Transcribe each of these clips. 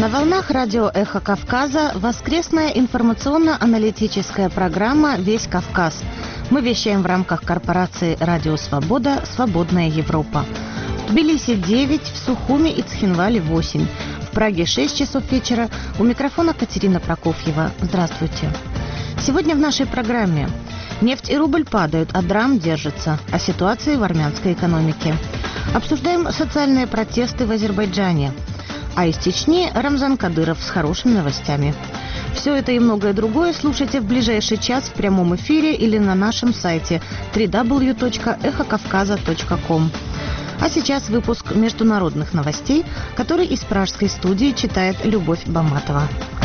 волнах радио «Эхо Кавказа» воскресная информационно-аналитическая программа «Весь Кавказ». Мы вещаем в рамках корпорации «Радио Свобода. Свободная Европа». В Тбилиси 9, в Сухуми и Цхинвале 8. В Праге 6 часов вечера. У микрофона Катерина Прокофьева. Здравствуйте. Сегодня в нашей программе: нефть и рубль падают, а драм держится. О ситуации в армянской экономике. Обсуждаем социальные протесты в Азербайджане. А из Чечни Рамзан Кадыров с хорошими новостями. Все это и многое другое слушайте в ближайший час в прямом эфире или на нашем сайте www.эхокавказа.ком. А сейчас выпуск международных новостей, который из пражской студии читает Любовь Баматова.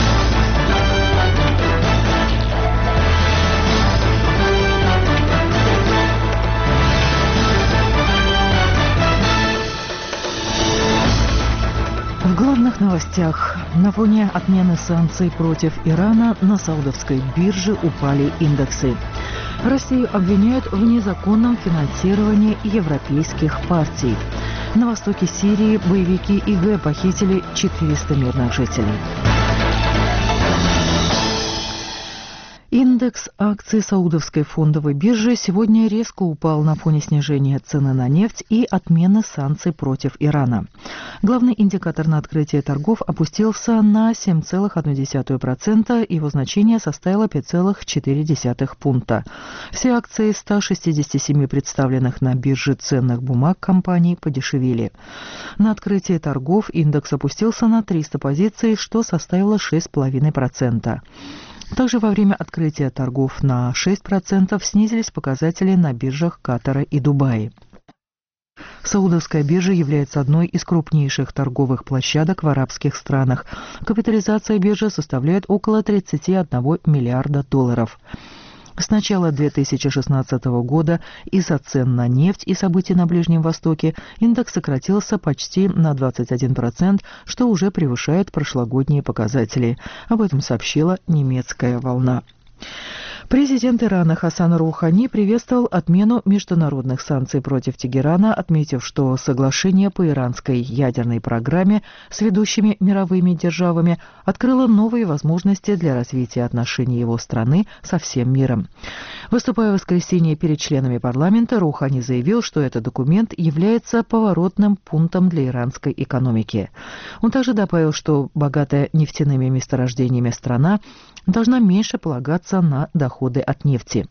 В главных новостях. На фоне отмены санкций против Ирана на саудовской бирже упали индексы. Россию обвиняют в незаконном финансировании европейских партий. На востоке Сирии боевики ИГ похитили 400 мирных жителей. Индекс акций саудовской фондовой биржи сегодня резко упал на фоне снижения цены на нефть и отмены санкций против Ирана. Главный индикатор на открытие торгов опустился на 7,1%, его значение составило 5,4 пункта. Все акции 167 представленных на бирже ценных бумаг компаний подешевели. На открытие торгов индекс опустился на 300 позиций, что составило 6,5%. Также во время открытия торгов на 6% снизились показатели на биржах Катара и Дубая. Саудовская биржа является одной из крупнейших торговых площадок в арабских странах. Капитализация биржи составляет около 31 миллиарда долларов. С начала 2016 года из-за цен на нефть и событий на Ближнем Востоке индекс сократился почти на 21%, что уже превышает прошлогодние показатели. Об этом сообщила немецкая «Волна». Президент Ирана Хасан Роухани приветствовал отмену международных санкций против Тегерана, отметив, что соглашение по иранской ядерной программе с ведущими мировыми державами открыло новые возможности для развития отношений его страны со всем миром. Выступая в воскресенье перед членами парламента, Роухани заявил, что этот документ является поворотным пунктом для иранской экономики. Он также добавил, что богатая нефтяными месторождениями страна должна меньше полагаться на доходы от нефти.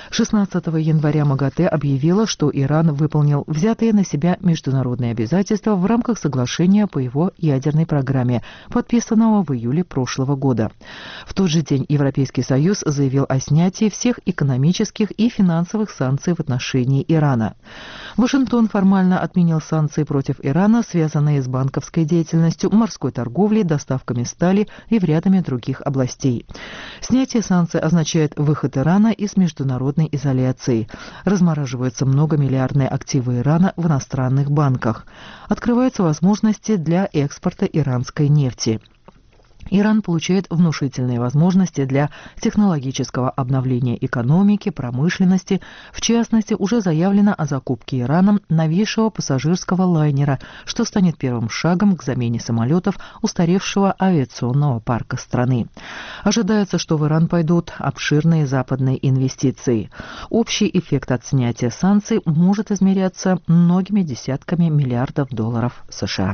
16 января МАГАТЭ объявила, что Иран выполнил взятые на себя международные обязательства в рамках соглашения по его ядерной программе, подписанного в июле прошлого года. В тот же день Европейский Союз заявил о снятии всех экономических и финансовых санкций в отношении Ирана. Вашингтон формально отменил санкции против Ирана, связанные с банковской деятельностью, морской торговлей, доставками стали и в рядами других областей. Снятие санкций означает выход Ирана из международной изоляции. Размораживаются многомиллиардные активы Ирана в иностранных банках. Открываются возможности для экспорта иранской нефти. Иран получает внушительные возможности для технологического обновления экономики, промышленности. В частности, уже заявлено о закупке Ираном новейшего пассажирского лайнера, что станет первым шагом к замене самолетов устаревшего авиационного парка страны. Ожидается, что в Иран пойдут обширные западные инвестиции. Общий эффект от снятия санкций может измеряться многими десятками миллиардов долларов США.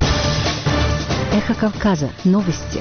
Эхо Кавказа. Новости.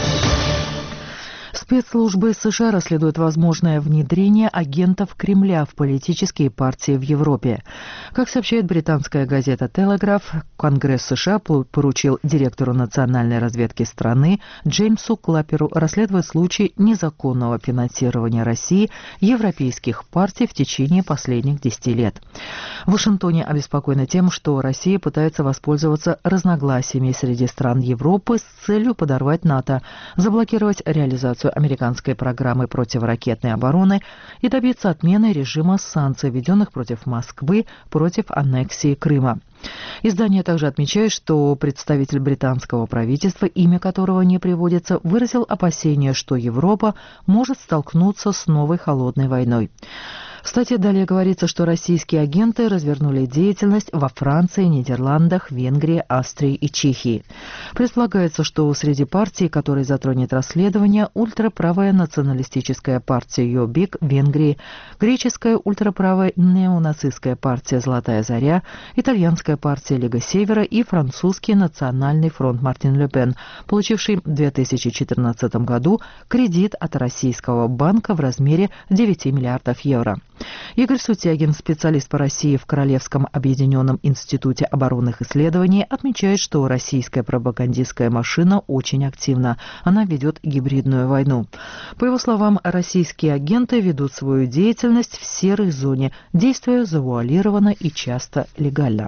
Спецслужбы США расследуют возможное внедрение агентов Кремля в политические партии в Европе. Как сообщает британская газета «Телеграф», Конгресс США поручил директору национальной разведки страны Джеймсу Клаперу расследовать случай незаконного финансирования России европейских партий в течение последних 10 лет. В Вашингтоне обеспокоены тем, что Россия пытается воспользоваться разногласиями среди стран Европы с целью подорвать НАТО, заблокировать реализацию американской программы противоракетной обороны и добиться отмены режима санкций, введенных против Москвы против аннексии Крыма. Издание также отмечает, что представитель британского правительства, имя которого не приводится, выразил опасение, что Европа может столкнуться с новой холодной войной. В статье далее говорится, что российские агенты развернули деятельность во Франции, Нидерландах, Венгрии, Австрии и Чехии. Предполагается, что среди партий, которые затронет расследование, ультраправая националистическая партия Йобик в Венгрии, греческая ультраправая неонацистская партия «Золотая заря», итальянская партия «Лига Севера» и французский национальный фронт Мартин Ле Пен, получивший в 2014 году кредит от российского банка в размере 9 миллиардов евро. Игорь Сутягин, специалист по России в Королевском объединенном институте оборонных исследований, отмечает, что российская пропагандистская машина очень активна. Она ведет гибридную войну. По его словам, российские агенты ведут свою деятельность в серой зоне, действуя завуалированно и часто легально.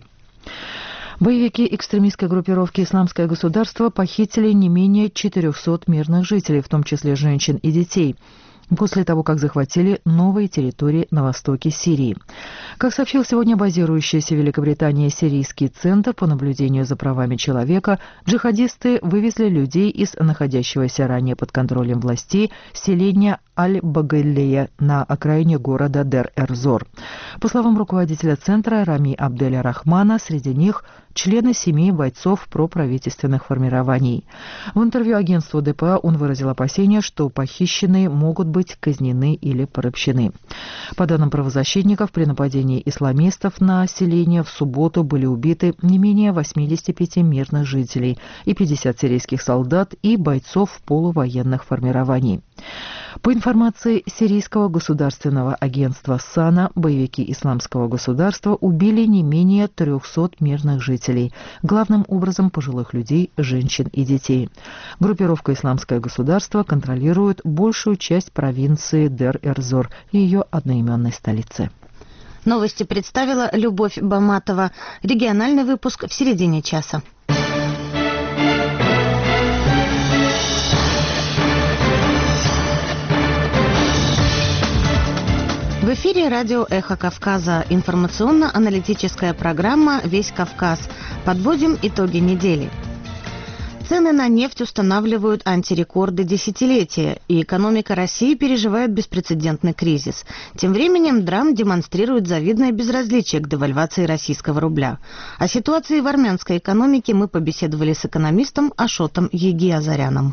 Боевики экстремистской группировки «Исламское государство» похитили не менее 400 мирных жителей, в том числе женщин и детей, после того, как захватили новые территории на востоке Сирии. Как сообщил сегодня базирующийся в Великобритании Сирийский центр по наблюдению за правами человека, джихадисты вывезли людей из находящегося ранее под контролем властей селения Аль-Багалея на окраине города Дер-Эр-Зор. По словам руководителя центра Рами Абделя Рахмана, среди них члены семей бойцов проправительственных формирований. В интервью агентству ДПА он выразил опасения, что похищенные могут быть казнены или порабощены. По данным правозащитников, при нападении исламистов на население в субботу были убиты не менее 85 мирных жителей и 50 сирийских солдат и бойцов полувоенных формирований. По информации сирийского государственного агентства САНА, боевики Исламского государства убили не менее 300 мирных жителей, главным образом пожилых людей, женщин и детей. Группировка «Исламское государство» контролирует большую часть провинции Дер-Эр-Зор и ее одноименной столицы. Новости представила Любовь Баматова. Региональный выпуск в середине часа. В эфире радио «Эхо Кавказа». Информационно-аналитическая программа «Весь Кавказ». Подводим итоги недели. Цены на нефть устанавливают антирекорды десятилетия, и экономика России переживает беспрецедентный кризис. Тем временем ДРАМ демонстрирует завидное безразличие к девальвации российского рубля. О ситуации в армянской экономике мы побеседовали с экономистом Ашотом Егиазаряном.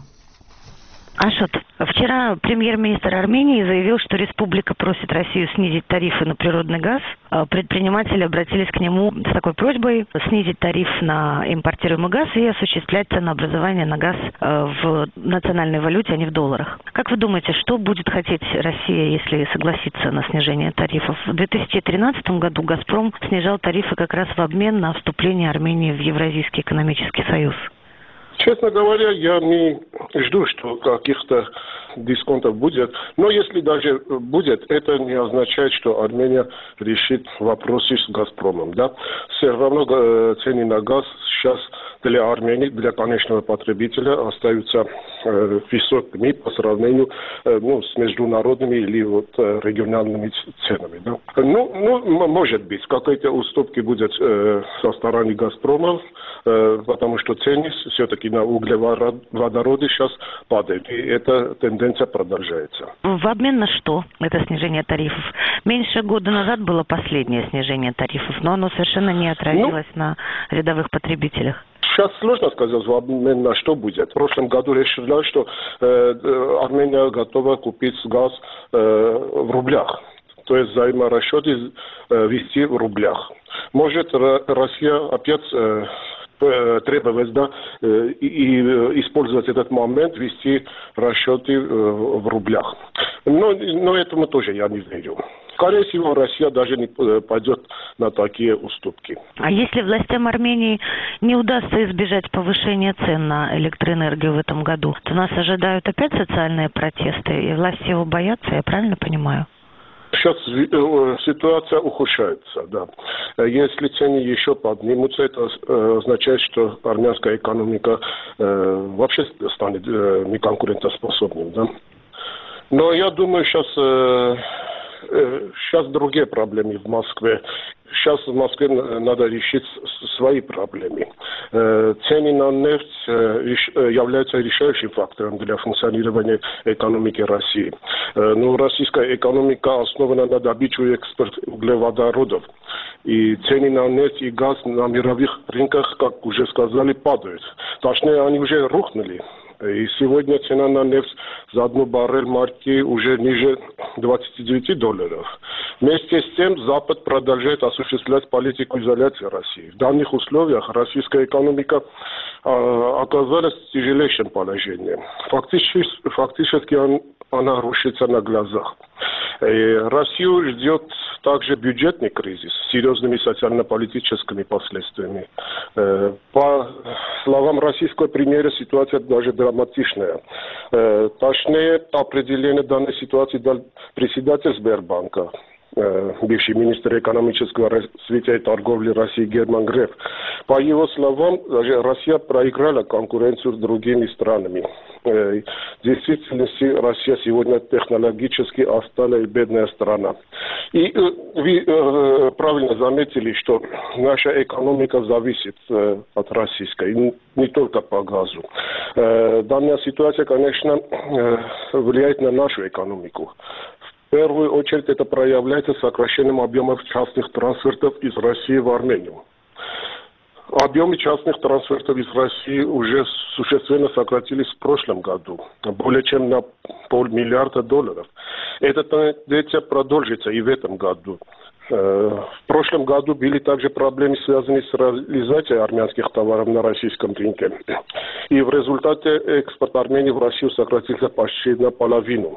Ашот, вчера премьер-министр Армении заявил, что республика просит Россию снизить тарифы на природный газ. Предприниматели обратились к нему с такой просьбой снизить тариф на импортируемый газ и осуществлять ценообразование на газ в национальной валюте, а не в долларах. Как вы думаете, что будет хотеть Россия, если согласится на снижение тарифов? В 2013 году «Газпром» снижал тарифы как раз в обмен на вступление Армении в Евразийский экономический союз. Честно говоря, я не жду, что каких-то дисконтов будет. Но если даже будет, это не означает, что Армения решит вопросы с «Газпромом». Да? Все равно цены на газ сейчас для Армении, для конечного потребителя остаются высокими по сравнению с международными или региональными ценами. Да? Может быть, какие-то уступки будут со стороны «Газпрома», потому что цены все-таки на углеводороды сейчас падают, и эта тенденция продолжается. В обмен на что это снижение тарифов? Меньше года назад было последнее снижение тарифов, но оно совершенно не отразилось на рядовых потребителях. Сейчас сложно сказать, в обмен на что будет. В прошлом году решили, что Армения готова купить газ в рублях. То есть взаиморасчеты вести в рублях. Может, Россия опять требовать, и использовать этот момент, вести расчеты в рублях. Но этому тоже я не верю. Скорее всего, Россия даже не пойдет на такие уступки. А если властям Армении не удастся избежать повышения цен на электроэнергию в этом году, то нас ожидают опять социальные протесты, и власти его боятся, я правильно понимаю? Сейчас ситуация ухудшается, да. Если цены еще поднимутся, это означает, что армянская экономика вообще станет неконкурентоспособной, да. Но я думаю, сейчас другие проблемы в Москве. Сейчас в Москве надо решить свои проблемы. Цены на нефть являются решающим фактором для функционирования экономики России. Но российская экономика основана на добыче и экспорте углеводородов. И цены на нефть и газ на мировых рынках, как уже сказали, падают. Точнее, они уже рухнули. И сегодня цена на нефть за одну баррель марки уже ниже $29. Вместе с тем Запад продолжает осуществлять политику изоляции России. В данных условиях российская экономика оказалась в тяжелейшем положении. Фактически она рушится на глазах. И Россию ждет также бюджетный кризис с серьезными социально-политическими последствиями. По словам российского премьера, ситуация даже драматичная. Точнее, определение данной ситуации дал председатель Сбербанка, бывший министр экономического развития и торговли России Герман Греф. По его словам, даже Россия проиграла конкуренцию с другими странами. В действительности Россия сегодня технологически отсталая и бедная страна. И вы правильно заметили, что наша экономика зависит от российской, и не только по газу. Данная ситуация, конечно, влияет на нашу экономику. В первую очередь это проявляется сокращением объемов частных трансфертов из России в Армению. Объемы частных трансфертов из России уже существенно сократились в прошлом году, более чем на $500 миллиарда. Эта тенденция продолжится и в этом году. В прошлом году были также проблемы, связанные с реализацией армянских товаров на российском рынке. И в результате экспорт Армении в Россию сократился почти наполовину.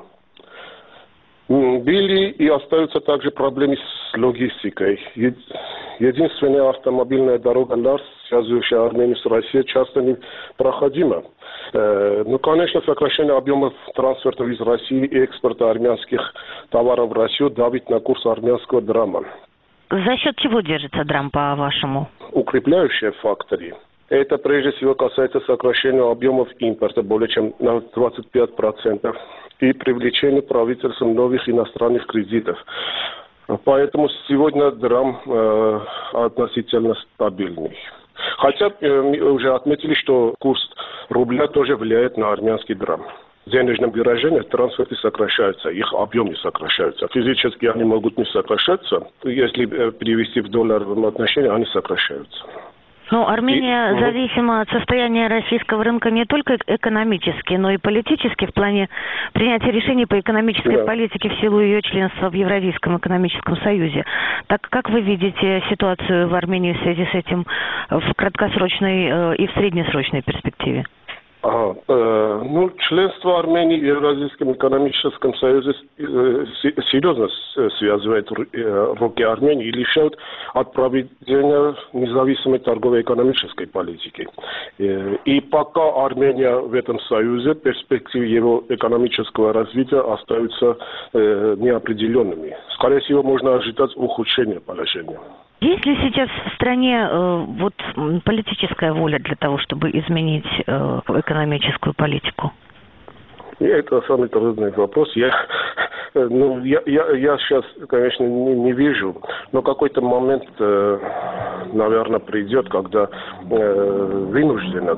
Были и остаются также проблемы с логистикой. Единственная автомобильная дорога Ларс, связывающая Армению с Россией, часто непроходима. Ну, конечно, сокращение объемов трансфертов из России и экспорта армянских товаров в Россию давит на курс армянского драма. За счет чего держится драм, по-вашему? Укрепляющие факторы. Это прежде всего касается сокращения объемов импорта более чем на 25%. И привлечение правительством новых иностранных кредитов. Поэтому сегодня драм относительно стабильный. Хотя мы уже отметили, что курс рубля тоже влияет на армянский драм. В денежном выражении трансферты сокращаются, их объемы сокращаются. Физически они могут не сокращаться, если перевести в долларовом отношении, они сокращаются. Ну, Армения зависима от состояния российского рынка не только экономически, но и политически в плане принятия решений по экономической политике в силу ее членства в Евразийском экономическом союзе. Так как вы видите ситуацию в Армении в связи с этим в краткосрочной и в среднесрочной перспективе? Ну, членство Армении в Евразийском экономическом союзе серьезно связывает руки Армении и лишает от проведения независимой торговой экономической политики. И пока Армения в этом союзе, перспективы его экономического развития остаются неопределенными. Скорее всего, можно ожидать ухудшения положения. Есть ли сейчас в стране политическая воля для того, чтобы изменить экономическую политику? Это самый трудный вопрос. Я сейчас, конечно, не вижу, но какой-то момент, наверное, придет, когда вынужденно,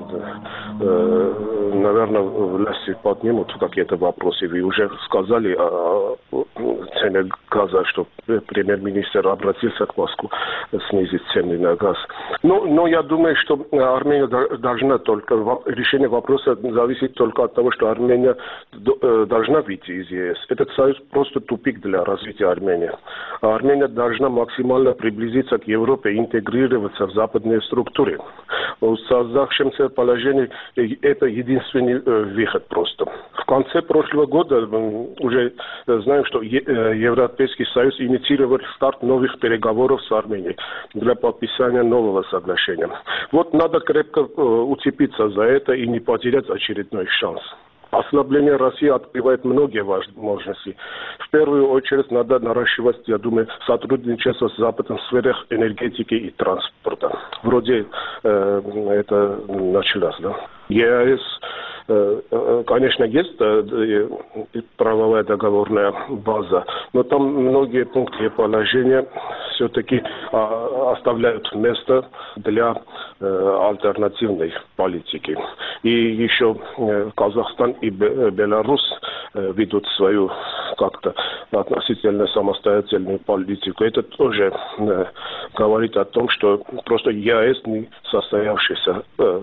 наверное, власти поднимут какие-то вопросы. Вы уже сказали о цене газа, что премьер-министр обратился к Москве снизить цены на газ. Но я думаю, что Армения должна только, решение вопроса зависит только от того, что Армения должна выйти из ЕС. Этот союз просто тупик для развития Армении. Армения должна максимально приблизиться к Европе и интегрироваться в западные структуры. В создавшемся положении это единственный выход просто. В конце прошлого года уже знаем, что Европейский Союз инициировал старт новых переговоров с Арменией для подписания нового соглашения. Вот надо крепко уцепиться за это и не потерять очередной шанс. Ослабление России открывает многие возможности. В первую очередь надо наращивать, я думаю, сотрудничество с Западом в сферах энергетики и транспорта. Вроде это началось, да? ЕС, конечно, есть правовая договорная база, но там многие пункты и положения все-таки оставляют место для альтернативной политики. И еще Казахстан и Беларусь ведут свою как-то относительно самостоятельную политику. Это тоже говорит о том, что просто ЕАЭС не состоявшееся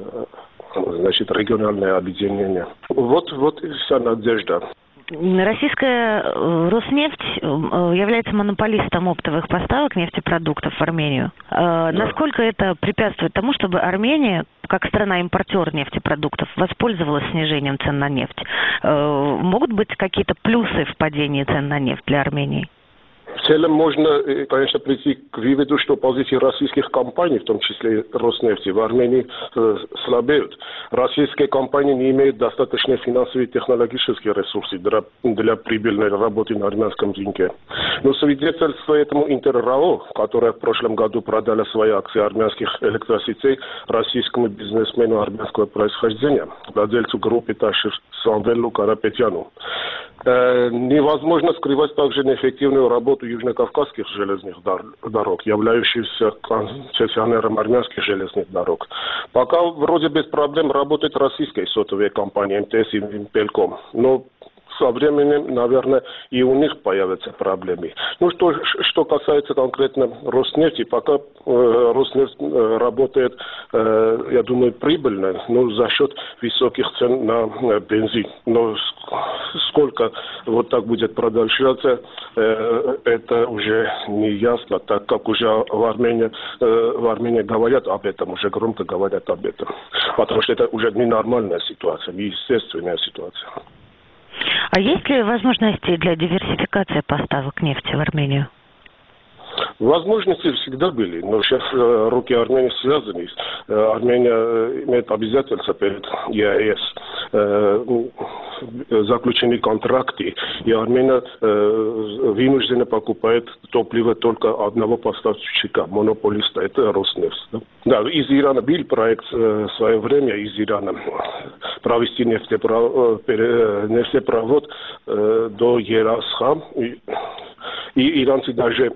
региональное объединение. Вот вся надежда. Российская Роснефть является монополистом оптовых поставок нефтепродуктов в Армению. Насколько это препятствует тому, чтобы Армения, как страна-импортер нефтепродуктов, воспользовалась снижением цен на нефть? Могут быть какие-то плюсы в падении цен на нефть для Армении? В целом можно, конечно, прийти к выводу, что позиции российских компаний, в том числе Роснефти, в Армении слабеют. Российские компании не имеют достаточно финансовых и технологических ресурсов для прибыльной работы на армянском рынке. Но свидетельство этому Интеррао, которая в прошлом году продала свои акции армянских электросетей российскому бизнесмену армянского происхождения, владельцу группы Ташир Самвелу Карапетяну. Невозможно скрывать также неэффективную работу южнокавказских железных дорог, являющихся концессионером армянских железных дорог. Пока вроде без проблем работает российская сотовая компания МТС и Импелком, но со временем, наверное, и у них появятся проблемы. Ну, что касается конкретно Роснефти, пока Роснефть работает, я думаю, прибыльно, но за счет высоких цен на бензин. Но сколько вот так будет продолжаться, это уже не ясно, так как уже в Армении говорят об этом, уже громко говорят об этом. Потому что это уже ненормальная ситуация, неестественная ситуация. А есть ли возможности для диверсификации поставок нефти в Армению? Возможности всегда были, но сейчас руки Армении связаны. Армения имеет обязательства перед ЕАЭС, заключены контракты, и Армения вынуждена покупать топливо только одного поставщика, монополиста, это Роснефть. Да, из Ирана был проект в свое время из Ирана провести нефтепровод до Ерасха. И иранцы даже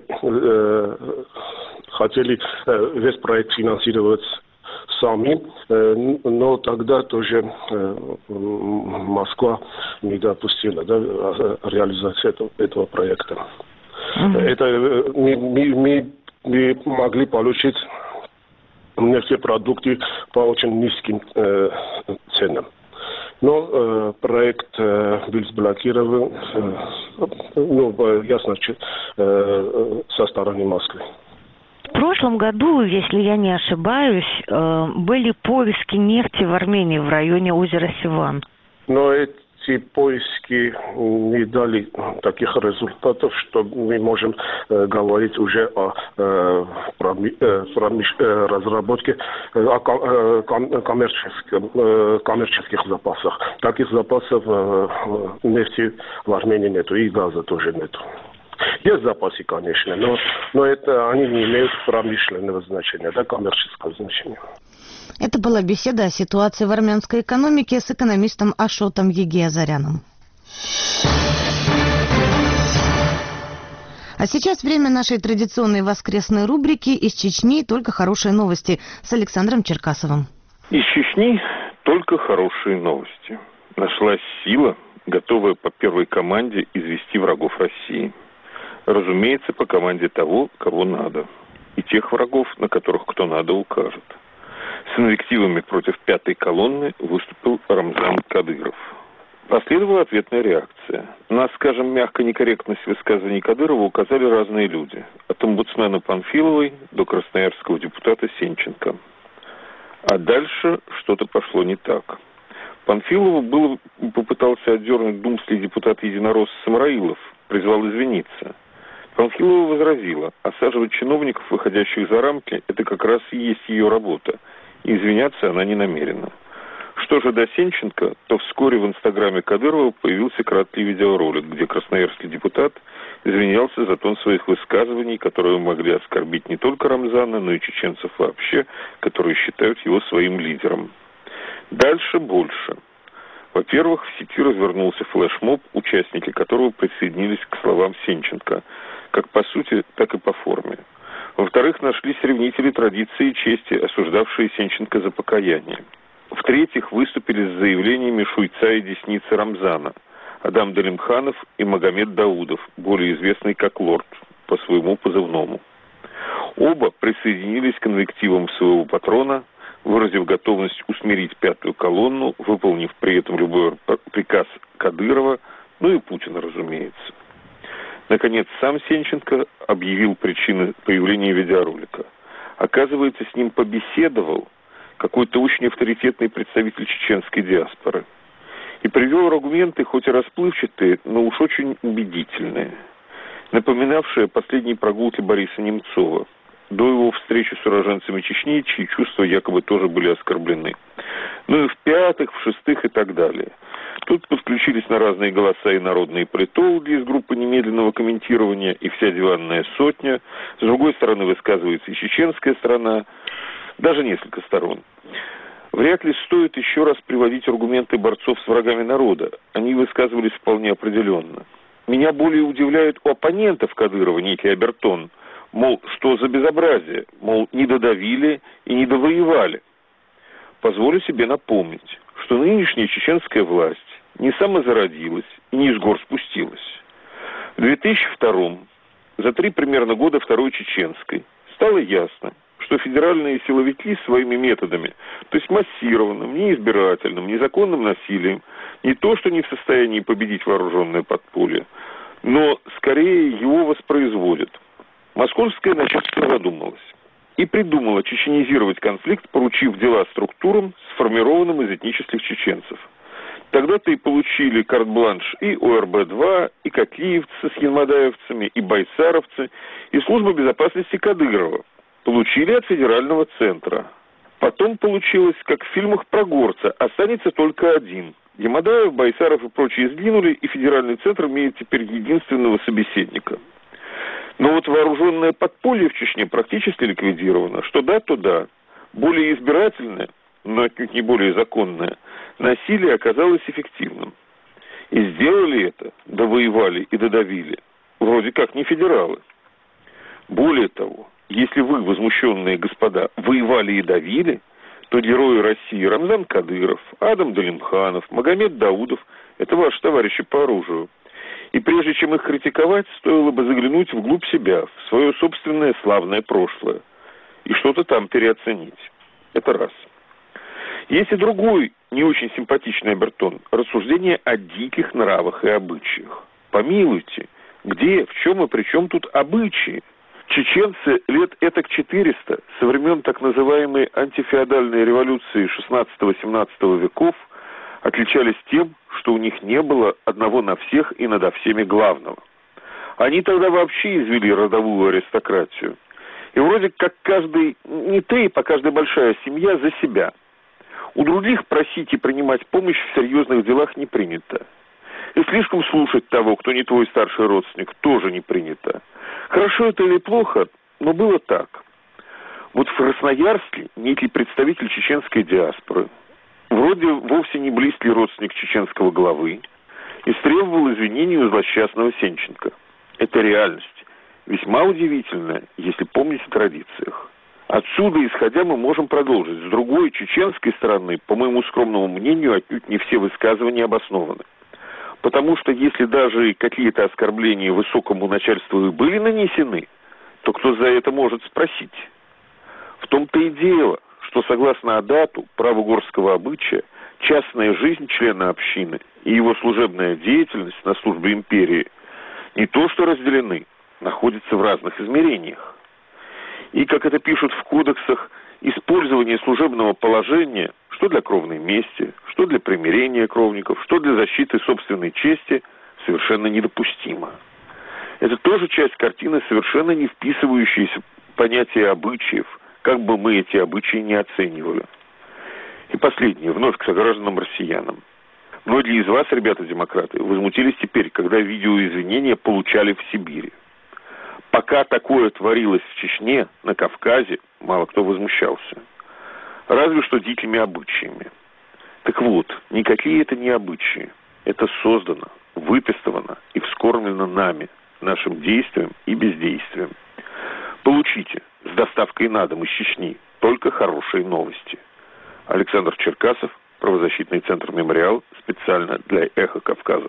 хотели весь проект финансировать сами, но тогда тоже Москва не допустила реализацию этого проекта. Это мы могли получить нефтепродукты по очень низким ценам. Но проект был заблокирован, ясно, со стороны Москвы. В прошлом году, если я не ошибаюсь, были поиски нефти в Армении в районе озера Севан. Но эти поиски не дали таких результатов, что мы можем говорить уже о разработке коммерческих запасах. Таких запасов нефти в Армении нету, и газа тоже нету. Есть запасы, конечно, но это они не имеют промышленного значения, коммерческого значения. Это была беседа о ситуации в армянской экономике с экономистом Ашотом Егиазаряном. А сейчас время нашей традиционной воскресной рубрики «Из Чечни только хорошие новости» с Александром Черкасовым. Из Чечни только хорошие новости. Нашлась сила, готовая по первой команде извести врагов России. Разумеется, по команде того, кого надо. И тех врагов, на которых кто надо, укажет. С инвективами против пятой колонны выступил Рамзан Кадыров. Последовала ответная реакция. На, скажем, мягко некорректность высказываний Кадырова указали разные люди. От омбудсмена Панфиловой до красноярского депутата Сенченко. А дальше что-то пошло не так. Панфилова попытался отдернуть думский депутат единоросс Самраилов, призвал извиниться. Панфилова возразила, осаживать чиновников, выходящих за рамки, это как раз и есть ее работа. И извиняться она не намерена. Что же до Сенченко, то вскоре в инстаграме Кадырова появился краткий видеоролик, где красноярский депутат извинялся за тон своих высказываний, которые могли оскорбить не только Рамзана, но и чеченцев вообще, которые считают его своим лидером. Дальше больше. Во-первых, в сети развернулся флешмоб, участники которого присоединились к словам Сенченко, как по сути, так и по форме. Во-вторых, нашлись ревнители традиции и чести, осуждавшие Сенченко за покаяние. В-третьих, выступили с заявлениями шуйца и десницы Рамзана, Адам Далимханов и Магомед Даудов, более известный как Лорд, по своему позывному. Оба присоединились к инвективам своего патрона, выразив готовность усмирить пятую колонну, выполнив при этом любой приказ Кадырова, ну и Путина, разумеется. Наконец, сам Сенченко объявил причины появления видеоролика. Оказывается, с ним побеседовал какой-то очень авторитетный представитель чеченской диаспоры. И привел аргументы, хоть и расплывчатые, но уж очень убедительные, напоминавшие о последней прогулке Бориса Немцова до его встречи с уроженцами Чечни, чьи чувства якобы тоже были оскорблены. Ну и в-пятых, в-шестых и так далее. Тут подключились на разные голоса и народные политологи из группы немедленного комментирования, и вся диванная сотня. С другой стороны высказывается и чеченская сторона, даже несколько сторон. Вряд ли стоит еще раз приводить аргументы борцов с врагами народа. Они высказывались вполне определенно. Меня более удивляет у оппонентов Кадырова некий обертон. Мол, что за безобразие? Мол, не додавили и не довоевали. Позволю себе напомнить, что нынешняя чеченская власть не самозародилась и не с гор спустилась. В 2002-м, за 3 примерно года Второй Чеченской, стало ясно, что федеральные силовики своими методами, то есть массированным, неизбирательным, незаконным насилием, не то что не в состоянии победить вооруженное подполье, но скорее его воспроизводят. Московское начальство задумалось и придумало чеченизировать конфликт, поручив дела структурам, сформированным из этнических чеченцев. Тогда-то и получили карт-бланш и ОРБ-2, и кокиевцы с янмадаевцами, и байсаровцы, и служба безопасности Кадырова. Получили от федерального центра. Потом получилось, как в фильмах про горца, останется только один. Ямадаев, Байсаров и прочие сгинули, и федеральный центр имеет теперь единственного собеседника. Но вот вооруженное подполье в Чечне практически ликвидировано. Что да, то да. Более избирательное, но отнюдь не более законное, насилие оказалось эффективным. И сделали это, довоевали и додавили, вроде как не федералы. Более того, если вы, возмущенные господа, воевали и давили, то герои России Рамзан Кадыров, Адам Далимханов, Магомед Даудов – это ваши товарищи по оружию. И прежде чем их критиковать, стоило бы заглянуть вглубь себя, в свое собственное славное прошлое, и что-то там переоценить. Это раз. Есть и другой, не очень симпатичный обертон – рассуждение о диких нравах и обычаях. Помилуйте, где, в чем и при чем тут обычаи? Чеченцы лет этак 400, со времен так называемой антифеодальной революции 16-17 веков, отличались тем, что у них не было одного на всех и надо всеми главного. Они тогда вообще извели родовую аристократию. И вроде как каждый, не тейп, а каждая большая семья за себя. У других просить и принимать помощь в серьезных делах не принято. И слишком слушать того, кто не твой старший родственник, тоже не принято. Хорошо это или плохо, но было так. Вот в Красноярске некий представитель чеченской диаспоры, вроде вовсе не близкий родственник чеченского главы, истребовал извинений у злосчастного Сенченко. Это реальность, весьма удивительная, если помнить о традициях. Отсюда, исходя, мы можем продолжить. С другой, чеченской стороны, по моему скромному мнению, отнюдь не все высказывания обоснованы. Потому что если даже какие-то оскорбления высокому начальству и были нанесены, то кто за это может спросить? В том-то и дело, что согласно Адату, праву горского обычая, частная жизнь члена общины и его служебная деятельность на службе империи не то что разделены, находятся в разных измерениях. И, как это пишут в кодексах, использование служебного положения, что для кровной мести, что для примирения кровников, что для защиты собственной чести, совершенно недопустимо. Это тоже часть картины, совершенно не вписывающаяся в понятие обычаев, как бы мы эти обычаи не оценивали. И последнее, вновь к согражданам россиянам. Многие из вас, ребята-демократы, возмутились теперь, когда видеоизвинения получали в Сибири. Пока такое творилось в Чечне, на Кавказе, мало кто возмущался. Разве что дикими обычаями. Так вот, никакие это не обычаи. Это создано, выпистовано и вскормлено нами, нашим действием и бездействием. Получите с доставкой на дом из Чечни только хорошие новости. Александр Черкасов, правозащитный центр «Мемориал», специально для «Эхо Кавказа».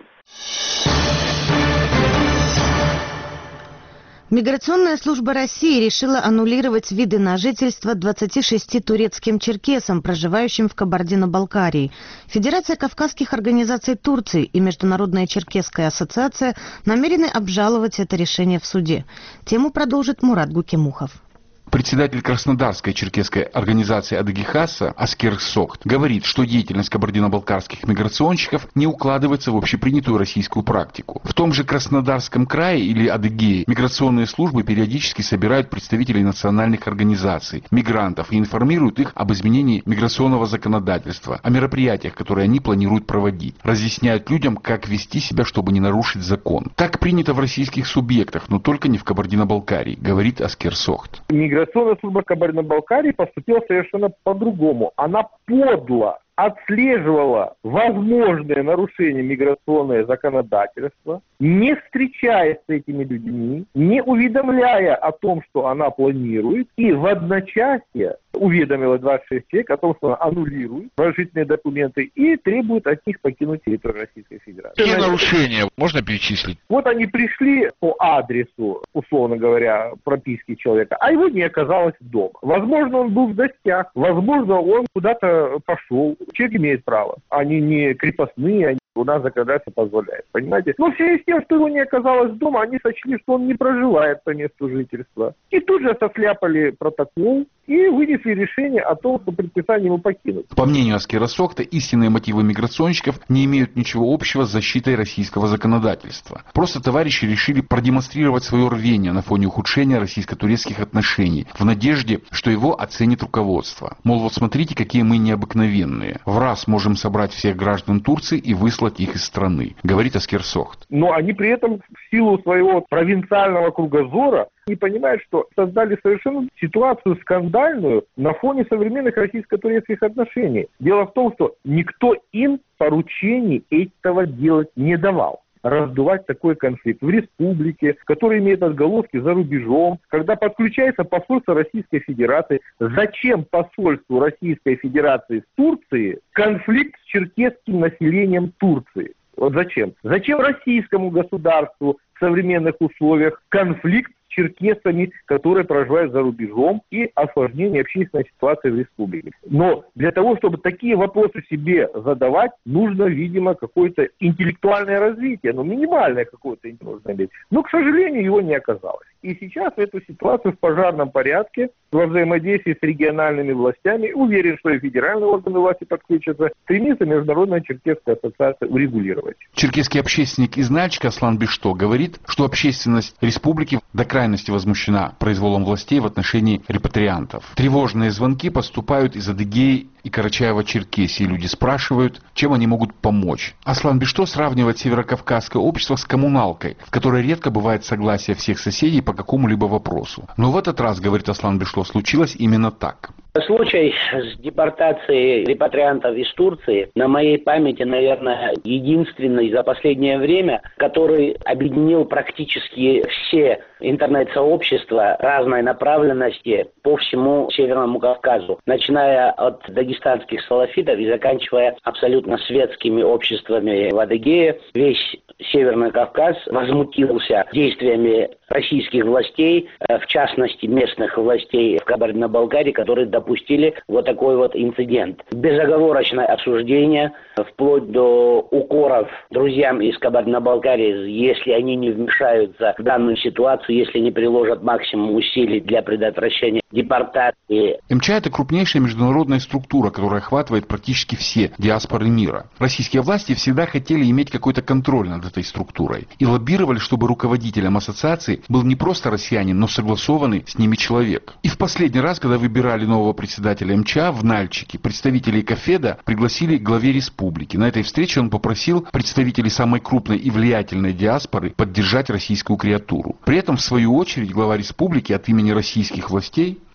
Миграционная служба России решила аннулировать виды на жительство 26 турецким черкесам, проживающим в Кабардино-Балкарии. Федерация кавказских организаций Турции и Международная черкесская ассоциация намерены обжаловать это решение в суде. Тему продолжит Мурат Гукимухов. Председатель Краснодарской черкесской организации Адыги-Хаса Аскер Сохт говорит, что деятельность кабардино-балкарских миграционщиков не укладывается в общепринятую российскую практику. В том же Краснодарском крае или Адыгее миграционные службы периодически собирают представителей национальных организаций, мигрантов и информируют их об изменении миграционного законодательства, о мероприятиях, которые они планируют проводить, разъясняют людям, как вести себя, чтобы не нарушить закон. Так принято в российских субъектах, но только не в Кабардино-Балкарии, говорит Аскер Сохт. Миграционная служба Кабардино-Балкарии поступила совершенно по-другому. Она подло отслеживала возможные нарушения миграционного законодательства, не встречаясь с этими людьми, не уведомляя о том, что она планирует, и в одночасье уведомила 26 человек о том, что она аннулирует положительные документы и требует от них покинуть территорию Российской Федерации. Какие нарушения можно перечислить? Вот они пришли по адресу, условно говоря, прописки человека, а его не оказалось дома. Возможно, он был в гостях, возможно, он куда-то пошел. Человек имеет право. Они не крепостные, они у нас законодательство позволяет, понимаете? Но в связи с тем, что его не оказалось дома, они сочли, что он не проживает по месту жительства. И тут же сосляпали протокол и вынесли решение о том, что предписание ему покинуть. По мнению Аскера Сохта, истинные мотивы миграционщиков не имеют ничего общего с защитой российского законодательства. Просто товарищи решили продемонстрировать свое рвение на фоне ухудшения российско-турецких отношений, в надежде, что его оценит руководство. Мол, вот смотрите, какие мы необыкновенные. В раз можем собрать всех граждан Турции и выслать их из страны, говорит Аскер Сохт. Но они при этом в силу своего провинциального кругозора не понимают, что создали совершенно ситуацию скандальную на фоне современных российско-турецких отношений. Дело в том, что никто им поручений этого делать не давал. Раздувать такой конфликт в республике, который имеет отголоски за рубежом, когда подключается посольство Российской Федерации. Зачем посольству Российской Федерации в Турции конфликт с черкесским населением Турции? Вот зачем? Зачем российскому государству в современных условиях конфликт с черкесами, которые проживают за рубежом, и осложнение общественной ситуации в республике? Но для того, чтобы такие вопросы себе задавать, нужно, видимо, какое-то интеллектуальное развитие, минимальное какое-то нужно иметь. Но, к сожалению, его не оказалось. И сейчас эту ситуацию в пожарном порядке, во взаимодействии с региональными властями, уверен, что и федеральные органы власти подключатся, стремится Международная черкесская ассоциация урегулировать. Черкесский общественник из Нальчика Аслан Бишто говорит, что общественность республики до крайности возмущена произволом властей в отношении репатриантов. Тревожные звонки поступают из Адыгеи и Карачаево-Черкесии. Люди спрашивают, чем они могут помочь. Аслан Бишто сравнивает северокавказское общество с коммуналкой, в которой редко бывает согласие всех соседей по какому-либо вопросу. Но в этот раз, говорит Аслан Бишто, случилось именно так. Случай с депортацией репатриантов из Турции на моей памяти, наверное, единственный за последнее время, который объединил практически все интернет-сообщества разной направленности по всему Северному Кавказу, начиная от дагестанских салафитов и заканчивая абсолютно светскими обществами в Адыгее. Весь Северный Кавказ возмутился действиями российских властей, в частности местных властей в Кабардино-Балкарии, которые допустили вот такой вот инцидент. Безоговорочное осуждение, вплоть до укоров друзьям из Кабардино-Балкарии, если они не вмешаются в данную ситуацию, если не приложат максимум усилий для предотвращения депортации. МЧА – это крупнейшая международная структура, которая охватывает практически все диаспоры мира. Российские власти всегда хотели иметь какой-то контроль над этой структурой и лоббировали, чтобы руководителем ассоциации был не просто россиянин, но согласованный с ними человек. И в последний раз, когда выбирали нового председателя МЧА в Нальчике, представителей КАФЕДа пригласили к главе республики. На этой встрече он попросил представителей самой крупной и влиятельной диаспоры поддержать российскую креатуру. При этом, в свою очередь, глава республики от имени российских властей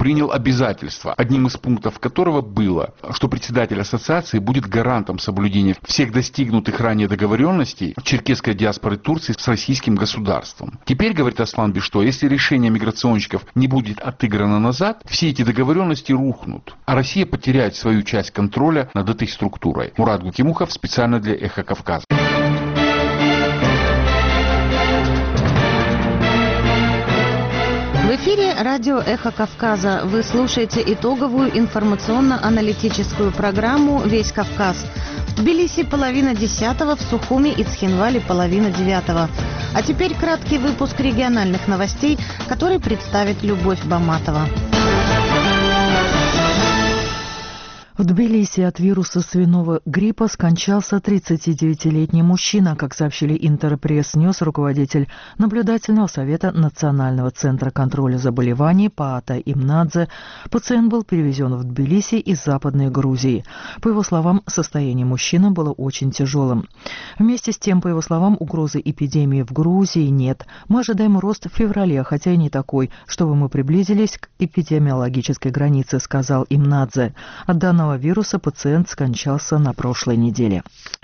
принял обязательство, одним из пунктов которого было, что председатель ассоциации будет гарантом соблюдения всех достигнутых ранее договоренностей черкесской диаспоры Турции с российским государством. Теперь, говорит Аслан Бишто, если решение миграционщиков не будет отыграно назад, все эти договоренности рухнут, а Россия потеряет свою часть контроля над этой структурой. Мурат Гукимухов специально для «Эхо Кавказа». В эфире радио «Эхо Кавказа». Вы слушаете итоговую информационно-аналитическую программу «Весь Кавказ». В Тбилиси 9:30, в Сухуми и Цхинвале 8:30. А теперь краткий выпуск региональных новостей, который представит Любовь Баматова. В Тбилиси от вируса свиного гриппа скончался 39-летний мужчина, как сообщили Интерпресс-Ньюс, руководитель наблюдательного совета Национального центра контроля заболеваний Паата Имнадзе. Пациент был перевезен в Тбилиси из Западной Грузии. По его словам, состояние мужчины было очень тяжелым. Вместе с тем, по его словам, угрозы эпидемии в Грузии нет. Мы ожидаем рост в феврале, хотя и не такой, чтобы мы приблизились к эпидемиологической границе, сказал Имнадзе. От данного вируса пациент скончался на прошлой неделе.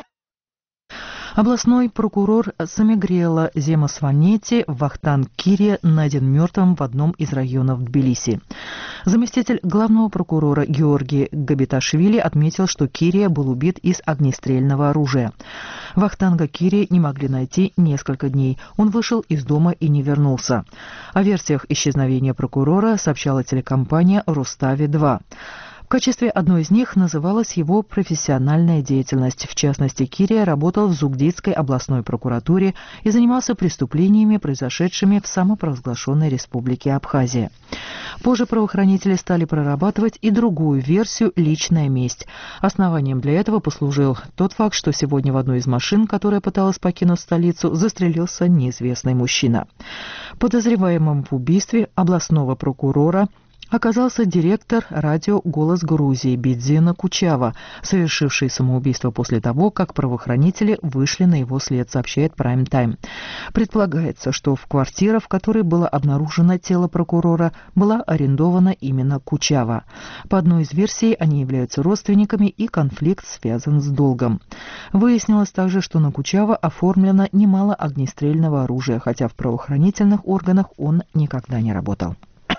Областной прокурор Самигрела Земасванети Вахтанг Кирия найден мертвым в одном из районов Тбилиси. Заместитель главного прокурора Георгий Габиташвили отметил, что Кирия был убит из огнестрельного оружия. Вахтанга Кирия не могли найти несколько дней. Он вышел из дома и не вернулся. О версиях исчезновения прокурора сообщала телекомпания «Рустави-2». В качестве одной из них называлась его профессиональная деятельность. В частности, Кирия работал в Зугдидской областной прокуратуре и занимался преступлениями, произошедшими в самопровозглашенной республике Абхазия. Позже правоохранители стали прорабатывать и другую версию «личная месть». Основанием для этого послужил тот факт, что сегодня в одной из машин, которая пыталась покинуть столицу, застрелился неизвестный мужчина. Подозреваемым в убийстве областного прокурора оказался директор радио «Голос Грузии» Бидзина Кучава, совершивший самоубийство после того, как правоохранители вышли на его след, сообщает Prime Time. Предполагается, что в квартире, в которой было обнаружено тело прокурора, была арендована именно Кучава. По одной из версий, они являются родственниками, и конфликт связан с долгом. Выяснилось также, что на Кучава оформлено немало огнестрельного оружия, хотя в правоохранительных органах он никогда не работал.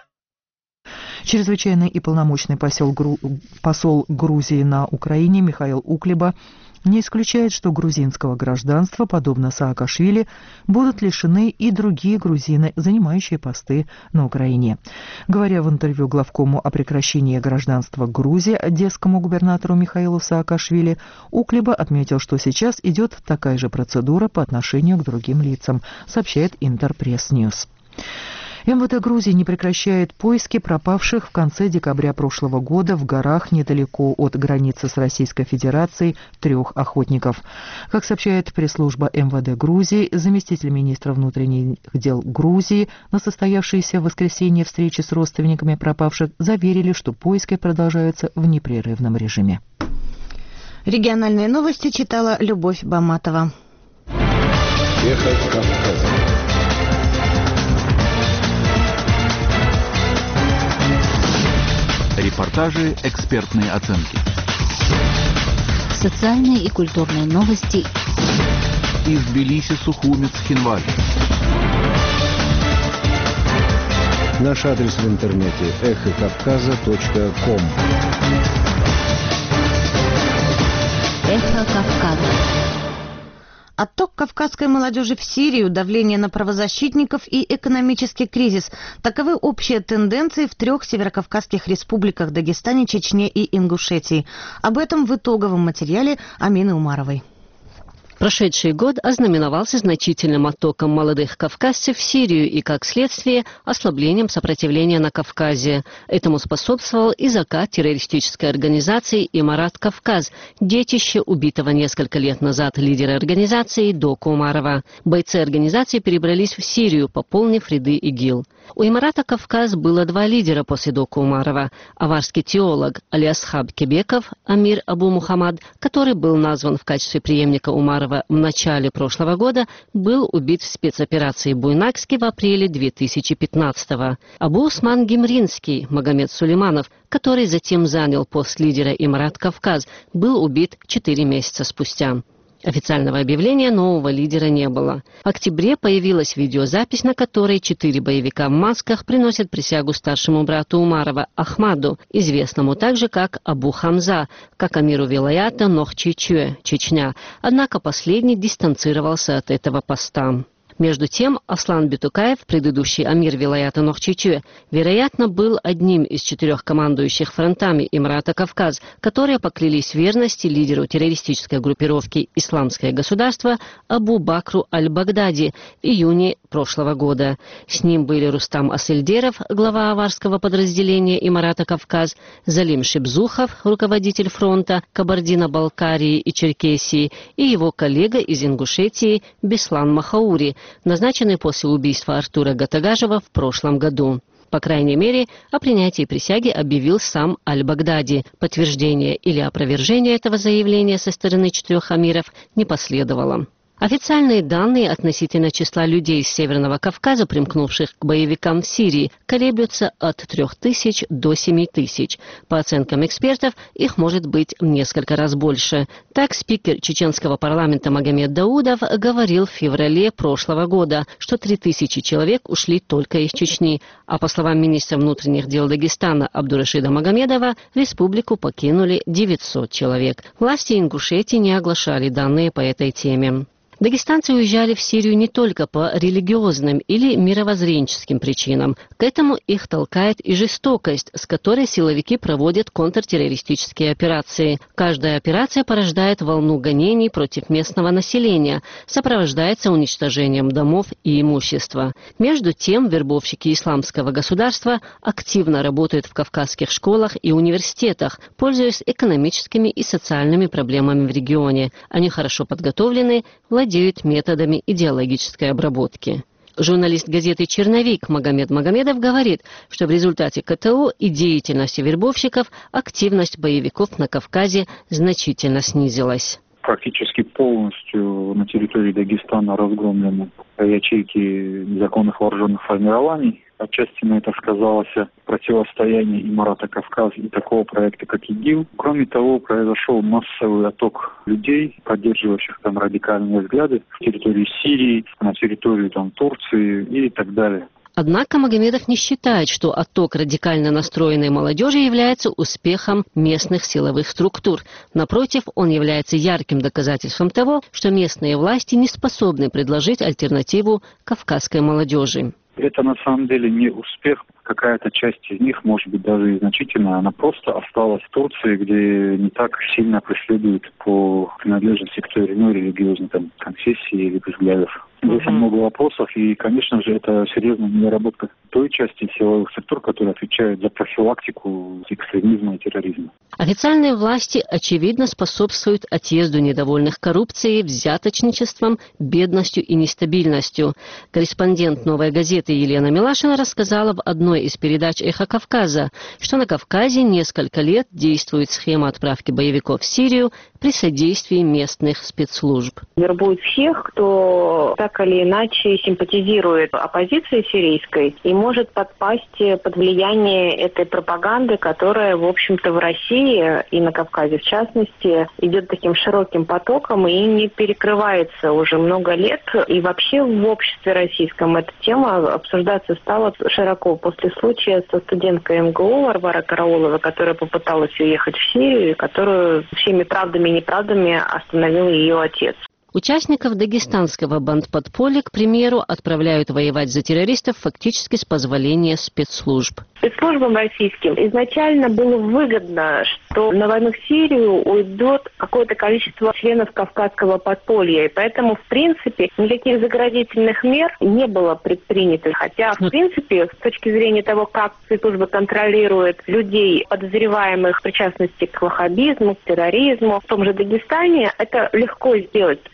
Чрезвычайный и полномочный посол Грузии на Украине Михаил Уклеба не исключает, что грузинского гражданства, подобно Саакашвили, будут лишены и другие грузины, занимающие посты на Украине. Говоря в интервью главкому о прекращении гражданства Грузии одесскому губернатору Михаилу Саакашвили, Уклеба отметил, что сейчас идет такая же процедура по отношению к другим лицам, сообщает Интерпресс-Ньюс. МВД Грузии не прекращает поиски пропавших в конце декабря прошлого года в горах недалеко от границы с Российской Федерацией 3 охотников. Как сообщает пресс-служба МВД Грузии, заместитель министра внутренних дел Грузии на состоявшейся в воскресенье встрече с родственниками пропавших заверили, что поиски продолжаются в непрерывном режиме. Региональные новости читала Любовь Баматова. Эхо Кавказа. Репортажи, экспертные оценки. Социальные и культурные новости. Из Тбилиси, Сухуми, Цхинвали. Наш адрес в интернете эхокавказа.ком. Эхо Кавказа. Отток кавказской молодежи в Сирию, давление на правозащитников и экономический кризис – таковы общие тенденции в 3 северокавказских республиках – Дагестане, Чечне и Ингушетии. Об этом в итоговом материале Амины Умаровой. Прошедший год ознаменовался значительным оттоком молодых кавказцев в Сирию и, как следствие, ослаблением сопротивления на Кавказе. Этому способствовал и закат террористической организации «Имарат Кавказ», детище убитого несколько лет назад лидера организации Доку Умарова. Бойцы организации перебрались в Сирию, пополнив ряды ИГИЛ. У «Имарата Кавказ» было 2 лидера после Доку Умарова. Аварский теолог Алиасхаб Кебеков, Амир Абу Мухаммад, который был назван в качестве преемника Умарова Умарова в начале прошлого года был убит в спецоперации Буйнакске в апреле 2015-го. Абу Усман Гимринский, Магомед Сулейманов, который затем занял пост лидера Имарат Кавказ, был убит 4 месяца спустя. Официального объявления нового лидера не было. В октябре появилась видеозапись, на которой 4 боевика в масках приносят присягу старшему брату Умарова Ахмаду, известному также как Абу Хамза, как амиру вилаята Нохчичуэ, Чечня. Однако последний дистанцировался от этого поста. Между тем, Аслан Битукаев, предыдущий амир вилаята Нохчичуэ, вероятно, был одним из 4 командующих фронтами Имарата Кавказ, которые поклялись верности лидеру террористической группировки «Исламское государство» Абу Бакру Аль-Багдади в июне прошлого года. С ним были Рустам Асыльдеров, глава аварского подразделения Имарата Кавказ, Залим Шибзухов, руководитель фронта Кабардино-Балкарии и Черкесии, и его коллега из Ингушетии Беслан Махаури, назначенный после убийства Артура Гатагажева в прошлом году. По крайней мере, о принятии присяги объявил сам Аль-Багдади. Подтверждение или опровержение этого заявления со стороны 4 амиров не последовало. Официальные данные относительно числа людей из Северного Кавказа, примкнувших к боевикам в Сирии, колеблются от 3000 до 7000. По оценкам экспертов, их может быть в несколько раз больше. Так, спикер чеченского парламента Магомед Даудов говорил в феврале прошлого года, что 3000 человек ушли только из Чечни, а по словам министра внутренних дел Дагестана Абдурашида Магомедова, республику покинули 900 человек. Власти Ингушетии не оглашали данные по этой теме. Дагестанцы уезжали в Сирию не только по религиозным или мировоззренческим причинам. К этому их толкает и жестокость, с которой силовики проводят контртеррористические операции. Каждая операция порождает волну гонений против местного населения, сопровождается уничтожением домов и имущества. Между тем, вербовщики Исламского государства активно работают в кавказских школах и университетах, пользуясь экономическими и социальными проблемами в регионе. Они хорошо подготовлены, владеют методами идеологической обработки. Журналист газеты «Черновик» Магомед Магомедов говорит, что в результате КТО и деятельности вербовщиков активность боевиков на Кавказе значительно снизилась. Практически полностью на территории Дагестана разгромлены ячейки незаконных вооруженных формирований. Отчасти на это сказалось противостояние Имарата Кавказ и такого проекта, как ИГИЛ. Кроме того, произошел массовый отток людей, поддерживающих там радикальные взгляды в территории Сирии, на территории Турции и так далее. Однако Магомедов не считает, что отток радикально настроенной молодежи является успехом местных силовых структур. Напротив, он является ярким доказательством того, что местные власти не способны предложить альтернативу кавказской молодежи. Это на самом деле не успех. Какая-то часть из них, может быть, даже и значительная, она просто осталась в Турции, где не так сильно преследуют по принадлежности к той или иной религиозной конфессии или взглядов. Здесь много вопросов, и, конечно же, это серьезная недоработка той части силовых структур, которые отвечают за профилактику экстремизма и терроризма. Официальные власти, очевидно, способствуют отъезду недовольных коррупцией, взяточничеством, бедностью и нестабильностью. Корреспондент «Новой газеты» Елена Милашина рассказала в одной из передач «Эхо Кавказа», что на Кавказе несколько лет действует схема отправки боевиков в Сирию при содействии местных спецслужб. Вербуют всех, кто так или иначе симпатизирует оппозиции сирийской и может подпасть под влияние этой пропаганды, которая, в общем-то, в России и на Кавказе, в частности, идет таким широким потоком и не перекрывается уже много лет. И вообще в обществе российском эта тема обсуждаться стала широко после случая со студенткой МГУ Варварой Карауловой, которая попыталась уехать в Сирию и которую всеми правдами и неправдами остановил ее отец. Участников дагестанского бандподполья, к примеру, отправляют воевать за террористов фактически с позволения спецслужб. Спецслужбам российским изначально было выгодно, что на войну в Сирию уйдет какое-то количество членов кавказского подполья. И поэтому, в принципе, никаких заградительных мер не было предпринято. Хотя, в принципе, с точки зрения того, как спецслужбы контролируют людей, подозреваемых в причастности к ваххабизму, к терроризму, в том же Дагестане, это легко сделать, потому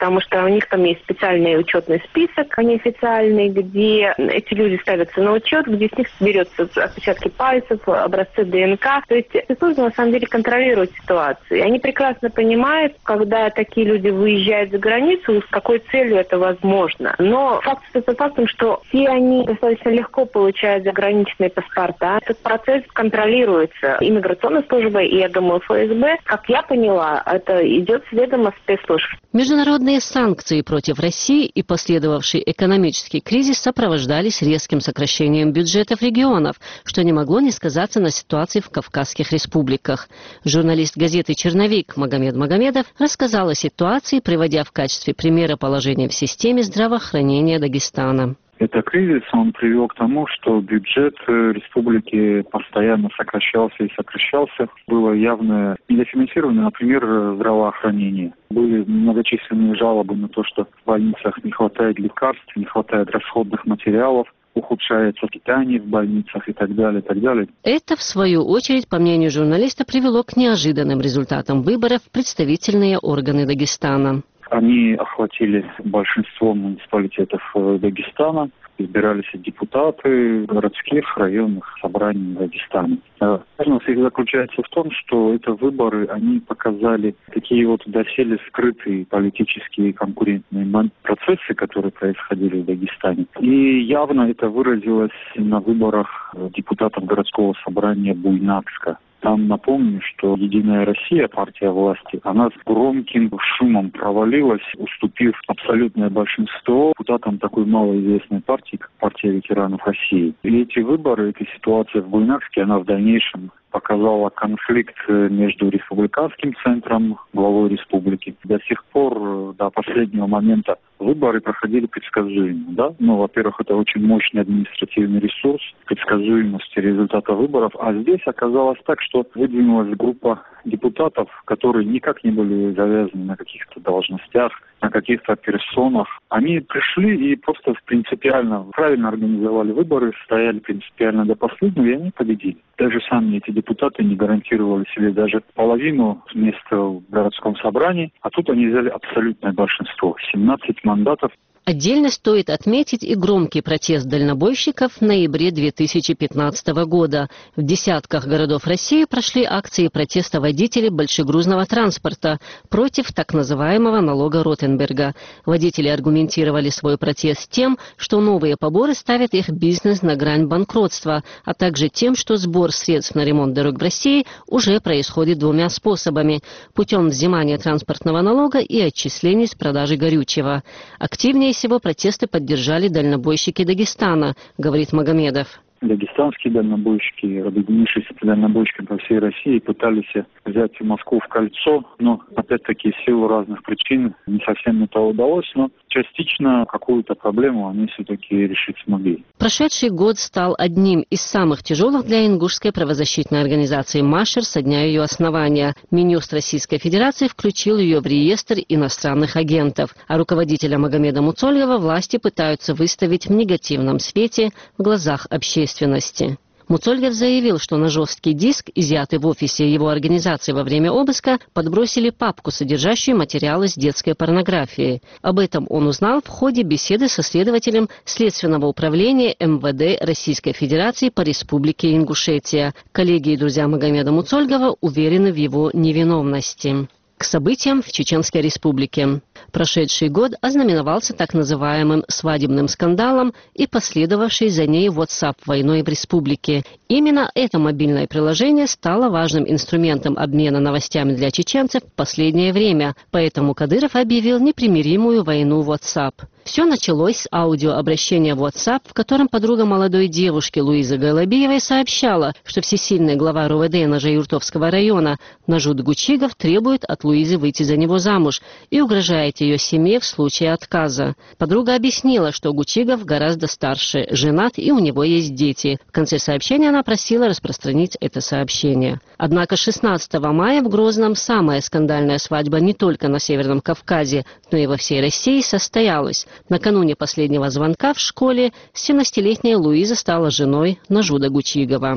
потому что у них там есть специальный учетный список, неофициальный, где эти люди ставятся на учет, где с них берется отпечатки пальцев, образцы ДНК. То есть спецслужбы на самом деле контролируют ситуацию. И они прекрасно понимают, когда такие люди выезжают за границу, с какой целью это возможно. Но факт остается фактом, что все они достаточно легко получают заграничные паспорта. Этот процесс контролируется иммиграционной службой и, я думаю, ФСБ. Как я поняла, это идет с ведома спецслужб. Международные санкции против России и последовавший экономический кризис сопровождались резким сокращением бюджетов регионов, что не могло не сказаться на ситуации в Кавказских республиках. Журналист газеты «Черновик» Магомед Магомедов рассказал о ситуации, приводя в качестве примера положение в системе здравоохранения Дагестана. Этот кризис, он привел к тому, что бюджет республики постоянно сокращался и сокращался. Было явное недофинансирование, например, здравоохранения. Были многочисленные жалобы на то, что в больницах не хватает лекарств, не хватает расходных материалов, ухудшается питание в больницах и так далее, и так далее. Это, в свою очередь, по мнению журналиста, привело к неожиданным результатам выборов в представительные органы Дагестана. Они охватили большинство муниципалитетов Дагестана, избирались депутаты городских, районных собраний Дагестана. Важность их заключается в том, что это выборы, они показали такие вот доселе скрытые политические конкурентные процессы, которые происходили в Дагестане. И явно это выразилось на выборах депутатов городского собрания Буйнакска. Там напомню, что «Единая Россия», партия власти, она с громким шумом провалилась, уступив абсолютное большинство депутатам такой малоизвестной партии, как партия ветеранов России. И эти выборы, эта ситуация в Буйнакске, она в дальнейшем показала конфликт между республиканским центром, главой республики. До сих пор, до последнего момента, выборы проходили предсказуемо. Да? Во-первых, это очень мощный административный ресурс, предсказуемость результата выборов. А здесь оказалось так, что выдвинулась группа депутатов, которые никак не были завязаны на каких-то должностях, на каких-то персонах. Они пришли и просто принципиально правильно организовали выборы, стояли принципиально до последнего, и они победили. Даже сами эти депутаты не гарантировали себе даже половину места в городском собрании, а тут они взяли абсолютное большинство, 17 мандатов. Отдельно стоит отметить и громкий протест дальнобойщиков в ноябре 2015 года. В десятках городов России прошли акции протеста водителей большегрузного транспорта против так называемого налога Ротенберга. Водители аргументировали свой протест тем, что новые поборы ставят их бизнес на грань банкротства, а также тем, что сбор средств на ремонт дорог в России уже происходит двумя способами – путем взимания транспортного налога и отчислений с продажи горючего. Активнее всего протесты поддержали дальнобойщики Дагестана, говорит Магомедов. Дагестанские дальнобойщики, объединившись с дальнобойщиками по всей России, пытались взять Москву в кольцо, но, опять-таки, в силу разных причин не совсем это удалось, но частично какую-то проблему они все-таки решить смогли. Прошедший год стал одним из самых тяжелых для ингушской правозащитной организации «Машер» со дня ее основания. Минюст Российской Федерации включил ее в реестр иностранных агентов, а руководителя Магомеда Муцольгова власти пытаются выставить в негативном свете в глазах общественности. Муцольгов заявил, что на жесткий диск, изъятый в офисе его организации во время обыска, подбросили папку, содержащую материалы с детской порнографией. Об этом он узнал в ходе беседы со следователем Следственного управления МВД Российской Федерации по Республике Ингушетия. Коллеги и друзья Магомеда Муцольгова уверены в его невиновности. К событиям в Чеченской Республике. Прошедший год ознаменовался так называемым свадебным скандалом и последовавшей за ней WhatsApp-войной в республике. Именно это мобильное приложение стало важным инструментом обмена новостями для чеченцев в последнее время, поэтому Кадыров объявил непримиримую войну WhatsApp. Все началось с аудиообращения в WhatsApp, в котором подруга молодой девушки Луизы Голобиевой сообщала, что всесильный глава РУВД Нажа-Юртовского района Нажут Гучигов требует от Луизы выйти за него замуж и угрожает ее семье в случае отказа. Подруга объяснила, что Гучигов гораздо старше, женат и у него есть дети. В конце сообщения она просила распространить это сообщение. Однако 16 мая в Грозном самая скандальная свадьба не только на Северном Кавказе, но и во всей России состоялась. Накануне последнего звонка в школе 17-летняя Луиза стала женой Нажуда Гучигова.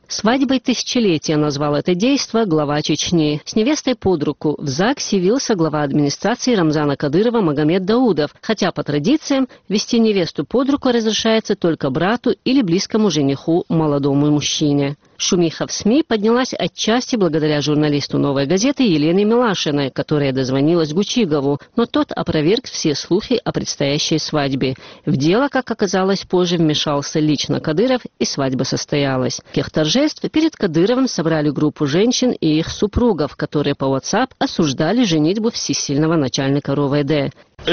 Свадьбой тысячелетия назвал это действо глава Чечни. С невестой под руку в ЗАГС явился глава администрации Рамзана Кадырова Магомед Даудов, хотя по традициям вести невесту под руку разрешается только брату или близкому жениху молодому мужчине. Шумиха в СМИ поднялась отчасти благодаря журналисту «Новой газеты» Елене Милашиной, которая дозвонилась Гучигову, но тот опроверг все слухи о предстоящей свадьбе. В дело, как оказалось позже, вмешался лично Кадыров, и свадьба состоялась. В тех торжеств перед Кадыровым собрали группу женщин и их супругов, которые по WhatsApp осуждали женитьбу всесильного начальника РОВД.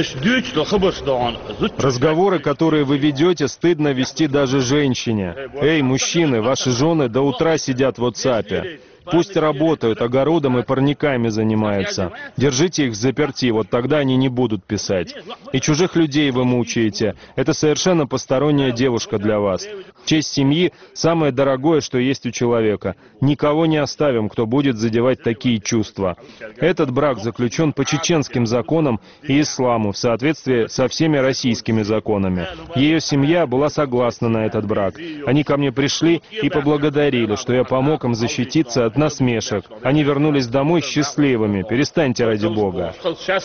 Разговоры, которые вы ведете, стыдно вести даже женщине. Эй, мужчины, ваши жены до утра сидят в WhatsApp. Пусть работают, огородом и парниками занимаются. Держите их взаперти, вот тогда они не будут писать. И чужих людей вы мучаете. Это совершенно посторонняя девушка для вас. Честь семьи – самое дорогое, что есть у человека. Никого не оставим, кто будет задевать такие чувства. Этот брак заключен по чеченским законам и исламу в соответствии со всеми российскими законами. Ее семья была согласна на этот брак. Они ко мне пришли и поблагодарили, что я помог им защититься от насмешек. Они вернулись домой счастливыми. Перестаньте ради Бога.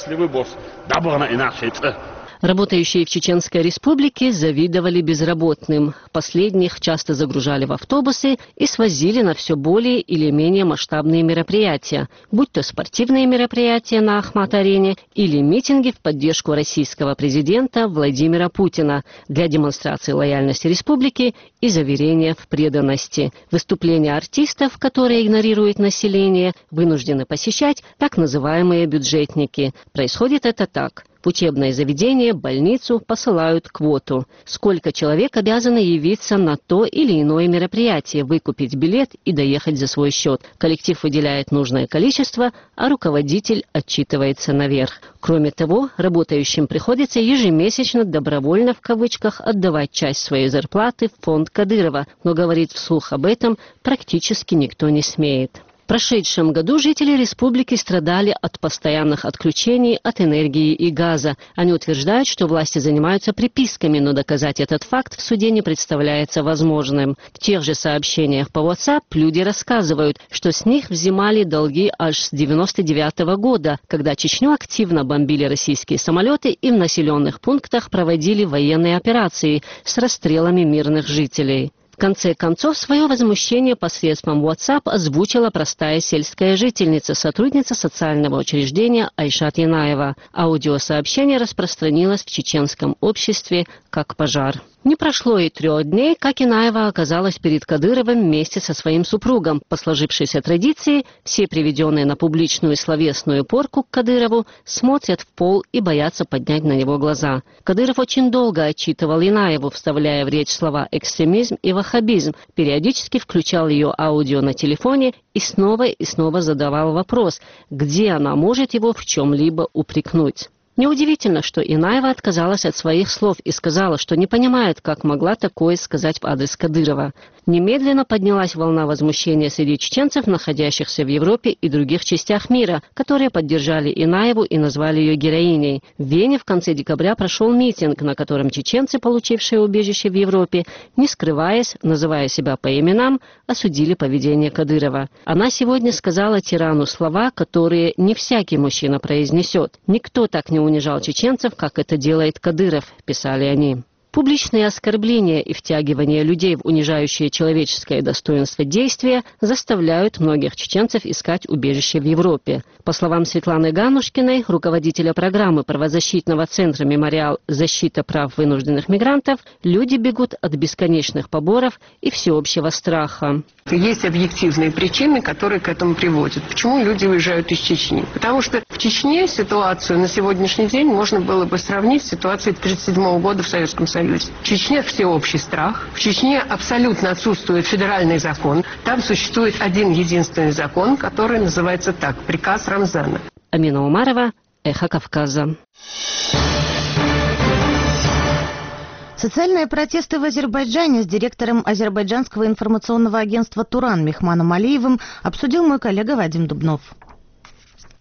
Работающие в Чеченской Республике завидовали безработным. Последних часто загружали в автобусы и свозили на все более или менее масштабные мероприятия, будь то спортивные мероприятия на Ахмат-арене или митинги в поддержку российского президента Владимира Путина для демонстрации лояльности республики и заверения в преданности. Выступления артистов, которые игнорируют население, вынуждены посещать так называемые бюджетники. Происходит это так. В учебное заведение, больницу посылают квоту. Сколько человек обязаны явиться на то или иное мероприятие, выкупить билет и доехать за свой счет. Коллектив выделяет нужное количество, а руководитель отчитывается наверх. Кроме того, работающим приходится ежемесячно добровольно в кавычках отдавать часть своей зарплаты в фонд Кадырова, но говорить вслух об этом практически никто не смеет. В прошедшем году жители республики страдали от постоянных отключений от энергии и газа. Они утверждают, что власти занимаются приписками, но доказать этот факт в суде не представляется возможным. В тех же сообщениях по WhatsApp люди рассказывают, что с них взимали долги аж с 1999 года, когда Чечню активно бомбили российские самолеты и в населенных пунктах проводили военные операции с расстрелами мирных жителей. В конце концов, свое возмущение посредством WhatsApp озвучила простая сельская жительница, сотрудница социального учреждения Айшат Янаева. Аудиосообщение распространилось в чеченском обществе как пожар. Не прошло и 3 дней, как Янаева оказалась перед Кадыровым вместе со своим супругом. По сложившейся традиции, все приведенные на публичную словесную порку к Кадырову смотрят в пол и боятся поднять на него глаза. Кадыров очень долго отчитывал Янаеву, вставляя в речь слова «экстремизм» и «ваххабизм», периодически включал ее аудио на телефоне и снова задавал вопрос, где она может его в чем-либо упрекнуть. Неудивительно, что Янаева отказалась от своих слов и сказала, что не понимает, как могла такое сказать в адрес Кадырова. Немедленно поднялась волна возмущения среди чеченцев, находящихся в Европе и других частях мира, которые поддержали Янаеву и назвали ее героиней. В Вене в конце декабря прошел митинг, на котором чеченцы, получившие убежище в Европе, не скрываясь, называя себя по именам, осудили поведение Кадырова. Она сегодня сказала тирану слова, которые не всякий мужчина произнесет. Никто так не унижал чеченцев, как это делает Кадыров, писали они. Публичные оскорбления и втягивание людей в унижающее человеческое достоинство действия заставляют многих чеченцев искать убежище в Европе. По словам Светланы Ганушкиной, руководителя программы правозащитного центра «Мемориал. Защита прав вынужденных мигрантов», люди бегут от бесконечных поборов и всеобщего страха. Есть объективные причины, которые к этому приводят. Почему люди уезжают из Чечни? Потому что в Чечне ситуацию на сегодняшний день можно было бы сравнить с ситуацией 1937 года в Советском Союзе. В Чечне всеобщий страх. В Чечне абсолютно отсутствует федеральный закон. Там существует один единственный закон, который называется так – приказ Рамзана. Амина Умарова, Эхо Кавказа. Социальные протесты в Азербайджане с директором азербайджанского информационного агентства «Туран» Мехманом Алиевым обсудил мой коллега Вадим Дубнов.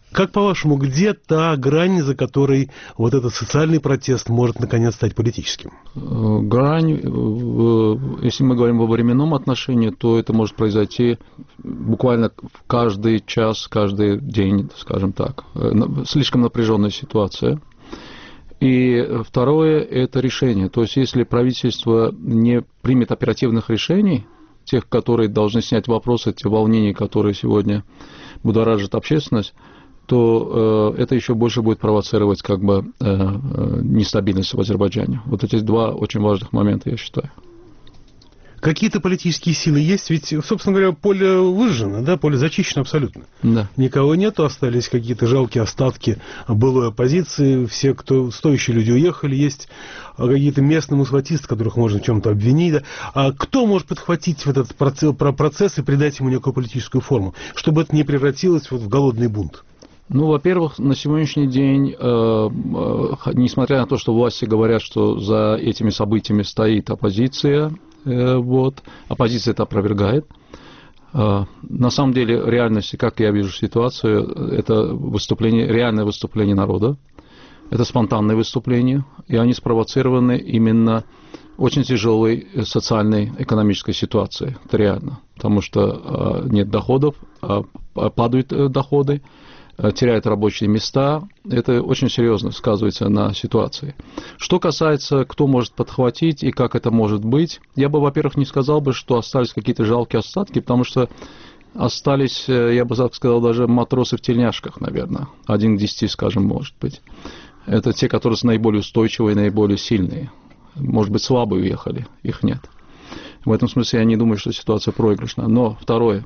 Как, по-вашему, где та грань, за которой вот этот социальный протест может, наконец, стать политическим? Грань, если мы говорим о временном отношении, то это может произойти буквально каждый час, каждый день, скажем так. Слишком напряженная ситуация. И второе – это решение. То есть, если правительство не примет оперативных решений, тех, которые должны снять вопросы, те волнения, которые сегодня будоражат общественность, то это еще больше будет провоцировать как бы нестабильность в Азербайджане. Вот эти два очень важных момента, я считаю. Какие-то политические силы есть? Ведь, собственно говоря, поле выжжено, да, поле зачищено абсолютно. Да. Никого нету, остались какие-то жалкие остатки былой оппозиции, все, кто стоящие люди, уехали, есть какие-то местные мусватисты, которых можно в чем-то обвинить. Да. А кто может подхватить вот этот процесс и придать ему некую политическую форму, чтобы это не превратилось вот в голодный бунт? Ну, во-первых, на сегодняшний день, несмотря на то, что власти говорят, что за этими событиями стоит оппозиция, оппозиция это опровергает. На самом деле, в реальности, как я вижу ситуацию, это реальное выступление народа, это спонтанное выступление, и они спровоцированы именно очень тяжелой социальной, экономической ситуацией. Это реально, потому что нет доходов, падают доходы, теряют рабочие места. Это очень серьезно сказывается на ситуации. Что касается, кто может подхватить и как это может быть, я бы, во-первых, не сказал бы, что остались какие-то жалкие остатки, потому что остались, я бы сказал, даже матросы в тельняшках, наверное. 1 к 10, скажем, может быть. Это те, которые наиболее устойчивые, наиболее сильные. Может быть, слабые уехали, их нет. В этом смысле я не думаю, что ситуация проигрышная. Но второе.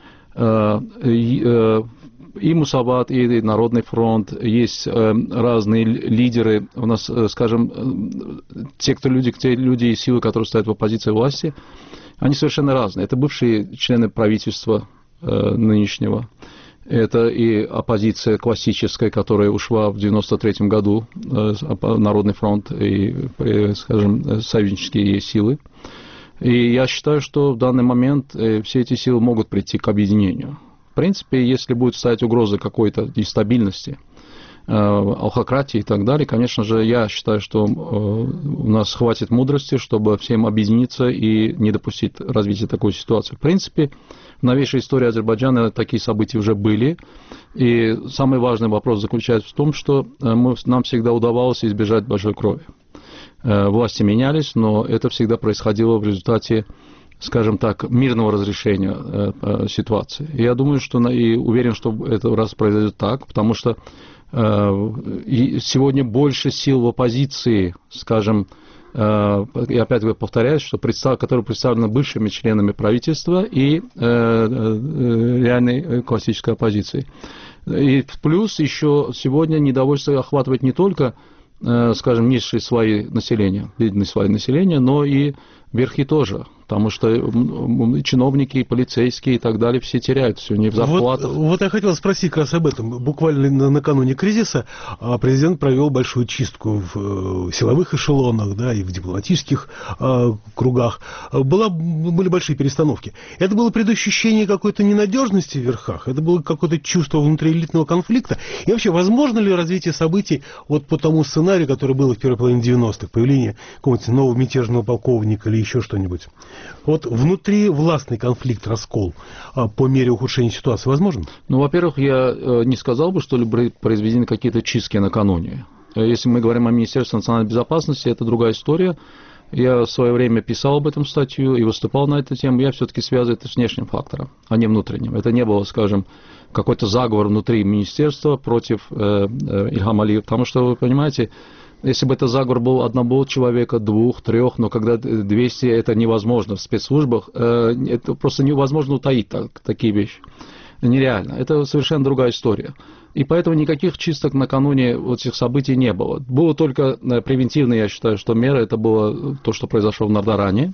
И Мусават, и Народный фронт, есть разные лидеры. У нас, скажем, те люди и силы, которые стоят в оппозиции власти, они совершенно разные. Это бывшие члены правительства нынешнего. Это и оппозиция классическая, которая ушла в 1993 году, Народный фронт и, скажем, союзнические силы. И я считаю, что в данный момент все эти силы могут прийти к объединению. В принципе, если будет стоять угроза какой-то нестабильности, алхократии и так далее, конечно же, я считаю, что у нас хватит мудрости, чтобы всем объединиться и не допустить развития такой ситуации. В принципе, в новейшей истории Азербайджана такие события уже были. И самый важный вопрос заключается в том, что нам всегда удавалось избежать большой крови. Власти менялись, но это всегда происходило в результате, скажем так, мирного разрешения ситуации. И я думаю, что и уверен, что это раз произойдет так, потому что сегодня больше сил в оппозиции, скажем, и опять повторяюсь, что которые представлены бывшими членами правительства и реальной классической оппозицией. И плюс еще сегодня недовольство охватывает не только, скажем, низшие слои населения, бедные слои населения, но и верхи тоже. Потому что чиновники, полицейские и так далее все теряют все, не в зарплатах. Вот я хотел спросить как раз об этом. Буквально накануне кризиса президент провел большую чистку в силовых эшелонах, да, и в дипломатических кругах. Были большие перестановки. Это было предощущение какой-то ненадежности в верхах? Это было какое-то чувство внутриэлитного конфликта? И вообще, возможно ли развитие событий вот по тому сценарию, который был в первой половине 90-х? Появление какого-нибудь нового мятежного полковника или еще что-нибудь? Вот внутри властный конфликт, раскол по мере ухудшения ситуации возможен? Ну, во-первых, я не сказал бы, что были произведены какие-то чистки накануне. Если мы говорим о Министерстве национальной безопасности, это другая история. Я в свое время писал об этом статью и выступал на эту тему. Я все-таки связываю это с внешним фактором, а не внутренним. Это не было, скажем, какой-то заговор внутри министерства против Ильхама Алиева, потому что, вы понимаете, если бы это заговор был одного человека, 2, 3, но когда 200, это невозможно в спецслужбах, это просто невозможно утаить такие вещи. Нереально. Это совершенно другая история. И поэтому никаких чисток накануне вот этих событий не было. Было только превентивные, я считаю, что меры. Это было то, что произошло в Нардаране,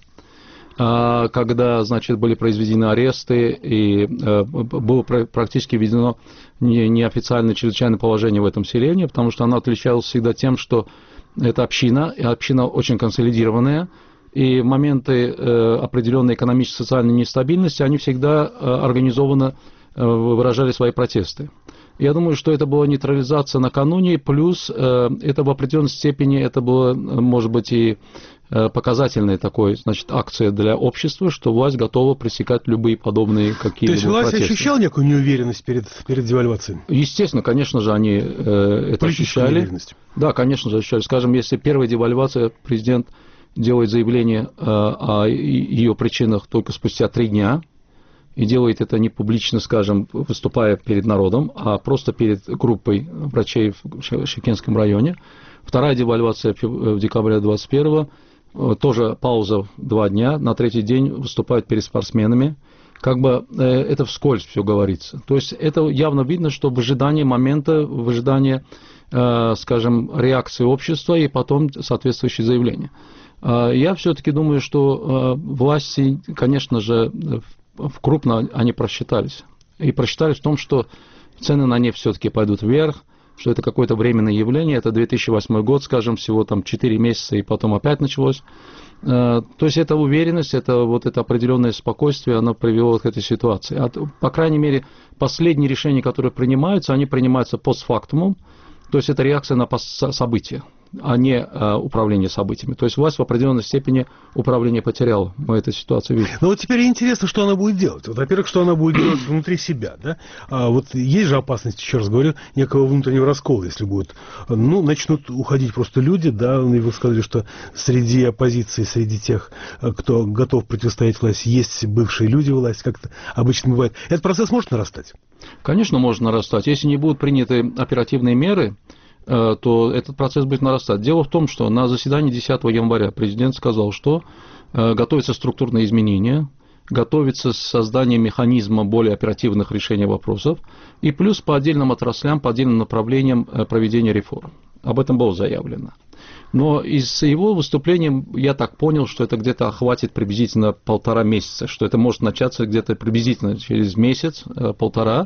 когда, значит, были произведены аресты и было практически введено неофициальное чрезвычайное положение в этом селении, потому что оно отличалось всегда тем, что это община, и община очень консолидированная, и в моменты определенной экономической социальной нестабильности они всегда организованно выражали свои протесты. Я думаю, что это была нейтрализация накануне, плюс это в определенной степени, это было, может быть, и показательной такой, значит, акция для общества, что власть готова пресекать любые подобные какие-либо протесты. То есть власть ощущала некую неуверенность перед девальвацией? Естественно, конечно же, они это ощущали. Неуверенность. Да, конечно же, ощущали. Скажем, если первая девальвация, президент делает заявление о ее причинах только спустя 3 дня, и делает это не публично, скажем, выступая перед народом, а просто перед группой врачей в Шымкентском районе. Вторая девальвация в декабре 21-го, тоже пауза 2 дня, на 3-й день выступают перед спортсменами. Как бы это вскользь все говорится. То есть это явно видно, что в ожидании момента, в ожидании, скажем, реакции общества и потом соответствующие заявления. Я все-таки думаю, что власти, конечно же, крупно они просчитались. И просчитались в том, что цены на нефть все-таки пойдут вверх, что это какое-то временное явление. Это 2008 год, скажем, всего там 4 месяца, и потом опять началось. То есть эта уверенность, это вот это определенное спокойствие, оно привело к этой ситуации. По крайней мере, последние решения, которые принимаются, они принимаются постфактумом. То есть это реакция на события, а не управление событиями. То есть власть в определенной степени управление потеряла. Мы эту ситуацию видим. Ну вот теперь интересно, что она будет делать. Вот, во-первых, что она будет делать внутри себя. Да? Вот есть же опасность, еще раз говорю, некого внутреннего раскола, если будет. Ну, начнут уходить просто люди, да, и вы сказали, что среди оппозиции, среди тех, кто готов противостоять власти, есть бывшие люди власти, как это обычно бывает. Этот процесс может нарастать? Конечно, может нарастать. Если не будут приняты оперативные меры, то этот процесс будет нарастать. Дело в том, что на заседании 10 января президент сказал, что готовятся структурные изменения, готовится создание механизма более оперативных решений вопросов, и плюс по отдельным отраслям, по отдельным направлениям проведения реформ. Об этом было заявлено. Но из его выступления я так понял, что это где-то охватит приблизительно 1,5 месяца, что это может начаться где-то приблизительно через месяц, 1,5.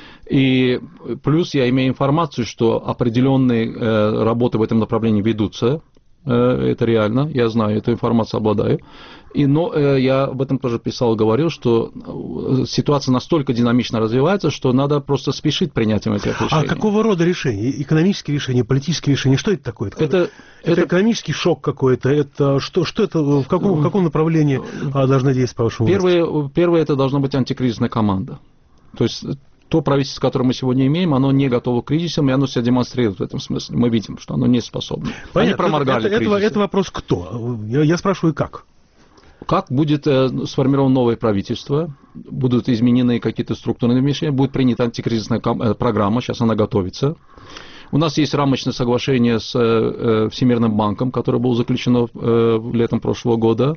И плюс я имею информацию, что определенные работы в этом направлении ведутся. Это реально, я знаю, эту информацию обладаю. Но я об этом тоже писал и говорил, что ситуация настолько динамично развивается, что надо просто спешить принятием этих решений. А какого рода решения? Экономические решения, политические решения? Что это такое? Это экономический шок какой-то? Это что это? В каком направлении должна действовать, по вашему мнению? Первое, это должна быть антикризисная команда. То есть то правительство, которое мы сегодня имеем, оно не готово к кризисам, и оно себя демонстрирует в этом смысле. Мы видим, что оно не способно. Понятно. Они проморгали кризисы. Это вопрос кто? Я спрашиваю, как? Как будет сформировано новое правительство, будут изменены какие-то структурные решения, будет принята антикризисная программа, сейчас она готовится. У нас есть рамочное соглашение с Всемирным банком, которое было заключено летом прошлого года,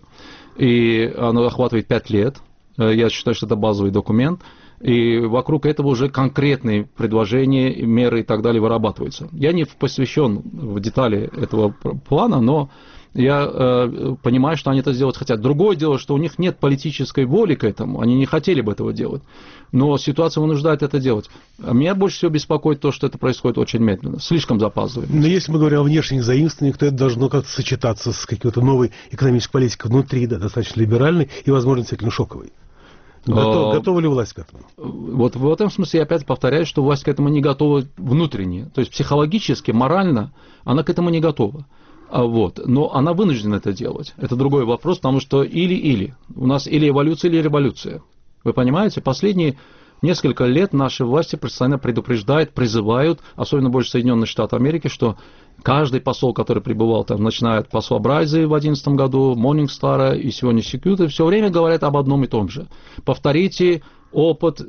и оно охватывает 5 лет. Я считаю, что это базовый документ. И вокруг этого уже конкретные предложения, меры и так далее вырабатываются. Я не посвящен в детали этого плана, но я понимаю, что они это сделать хотят. Другое дело, что у них нет политической воли к этому, они не хотели бы этого делать. Но ситуация вынуждает это делать. А меня больше всего беспокоит то, что это происходит очень медленно, слишком запаздывает. Но если мы говорим о внешних заимствованиях, то это должно как-то сочетаться с какой-то новой экономической политикой внутри, да, достаточно либеральной и, возможно, действительно шоковой. Готова ли власть к этому? Вот в этом смысле я опять повторяю, что власть к этому не готова внутренне. То есть психологически, морально она к этому не готова. Но она вынуждена это делать. Это другой вопрос, потому что или-или. У нас или эволюция, или революция. Вы понимаете? Последние несколько лет наши власти постоянно предупреждают, призывают, особенно больше Соединенных Штатов Америки, что каждый посол, который прибывал, там, начиная от посла Брайза в 2011 году, Morningstar и сегодня Секьюта, все время говорят об одном и том же. Повторите опыт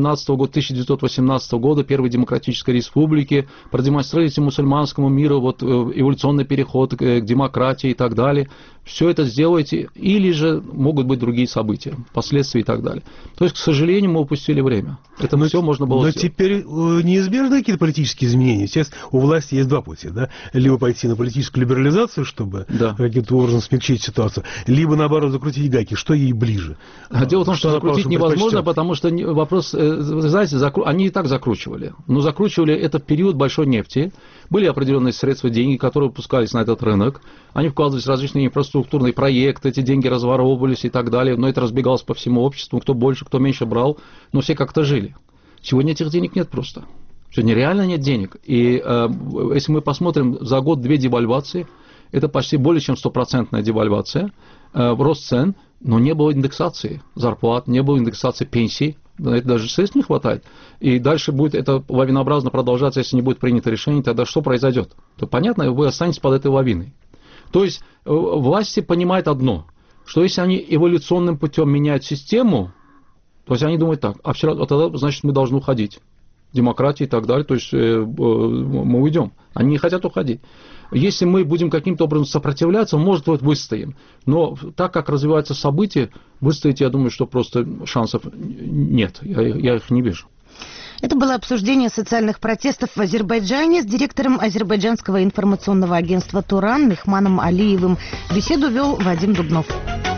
1918 года Первой Демократической Республики, продемонстрируйте мусульманскому миру эволюционный переход к демократии и так далее. Все это сделайте, или же могут быть другие события, последствия и так далее. То есть, к сожалению, мы упустили время. Это все можно было сделать. Но теперь неизбежны какие-то политические изменения. Сейчас у власти есть 2 пути. Да? Либо пойти на политическую либерализацию, чтобы каким-то образом смягчить ситуацию, либо, наоборот, закрутить гайки. Что ей ближе? Дело в том, что закрутить невозможно, потому что вопрос, вы знаете, они и так закручивали. Но закручивали это в период большой нефти. Были определенные средства, деньги, которые выпускались на этот рынок. Они вкладывались в различные инфраструктурные проекты, эти деньги разворовывались и так далее. Но это разбегалось по всему обществу. Кто больше, кто меньше брал. Но все как-то жили. Сегодня этих денег нет просто. Что нереально нет денег. И если мы посмотрим за год 2 девальвации, это почти более чем 100% девальвация, рост цен, но не было индексации зарплат, не было индексации пенсий, на это даже средств не хватает. И дальше будет это лавинообразно продолжаться, если не будет принято решение, тогда что произойдет? То понятно, вы останетесь под этой лавиной. То есть власти понимают одно, что если они эволюционным путем меняют систему, то есть они думают так, тогда, значит, мы должны уходить. Демократии и так далее, то есть мы уйдем. Они не хотят уходить. Если мы будем каким-то образом сопротивляться, может быть, выстоим. Но так как развиваются события, выстоять, я думаю, что просто шансов нет. Я их не вижу. Это было обсуждение социальных протестов в Азербайджане с директором азербайджанского информационного агентства «Туран» Мехманом Алиевым. Беседу вел Вадим Дубнов.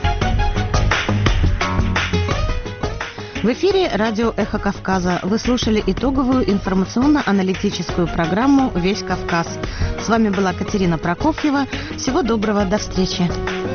В эфире радио «Эхо Кавказа». Вы слушали итоговую информационно-аналитическую программу «Весь Кавказ». С вами была Катерина Прокофьева. Всего доброго, до встречи.